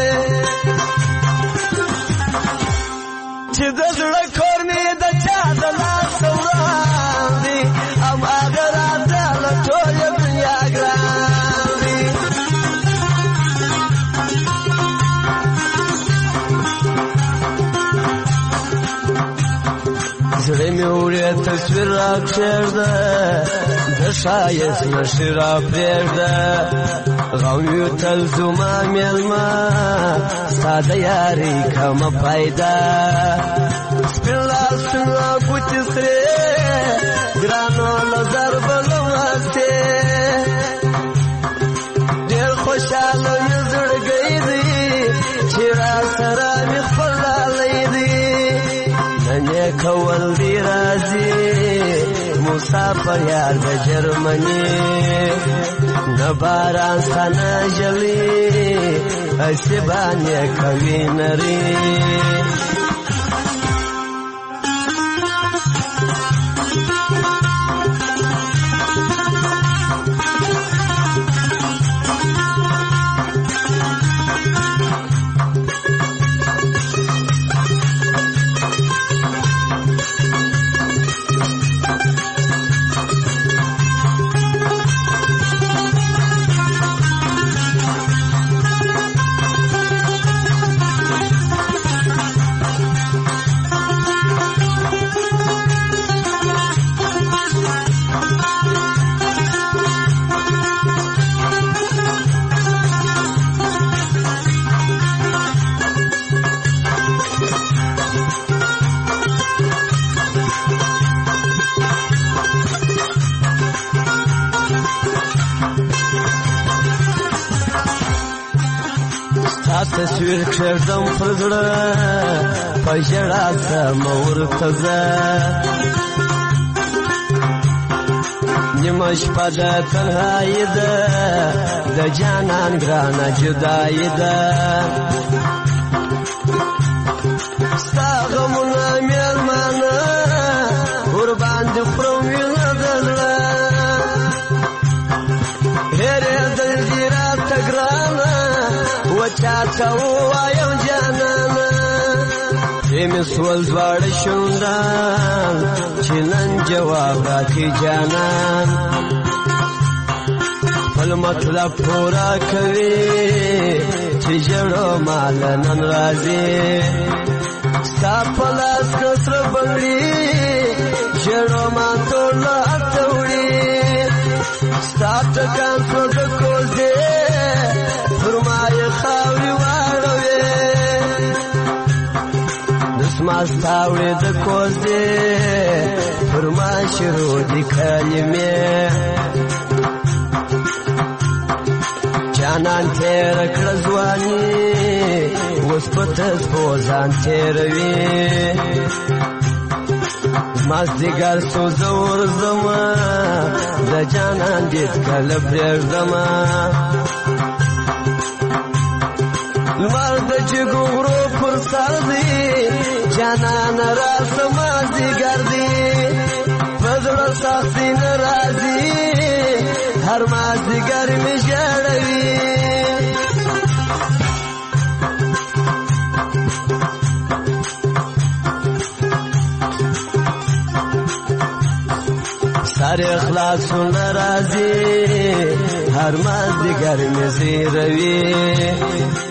چې د زړه کور مې د چا د لاس وړاندې ام هغه راته له ټولې دنیا ګران دي زړه مې وړې تصویر راکښېږده د ښایست نښې راپرېږده غم یو تل زما مېلمه ستا د یارۍ کمه پیدا سپین لال سپین ګوتې سرې ګرانو نظر بلو هستې ډېر خوشحاله مې زړګی دی چې را سره مې خپل لالی دی نن یې کول دی راځي مسافر یار د جرمني نه باران ستانه ژلي هسې باندې کوي نري تصویر کښېږدم پر زړه په ژړا سم ورته زه نیمه شپه د تنهایي ده د جانان ګرانه جدایي ده ستا غمونه مېلمانه ورباندې خورم وینه د زړه چاته وایم جانانه می سول دوړ شوندان چې نن جواب راکې جانان خپل مطلب پورا کوي چې جوړو مال نن راځي ستا په لاس کسر بنګړي جوړو ما ټول اتوړي ستا ټکان څو ډکول دي فرمای خاوري واړوي دسما ستاوړي د کوز دي فرمای شروع دي کلمې جانان تیر کړه ځواني اوس په تاسو ځان تیروي مازدیګر سو زور زما د جانان دې کله پرېږدم لمر د جګورو پر سر دی جانان را مازدیګر دی په زړه سختي ناراضي هر مازدیګر می ژړوي سر اخلاص ناراضي هر مازدیګر می زیروي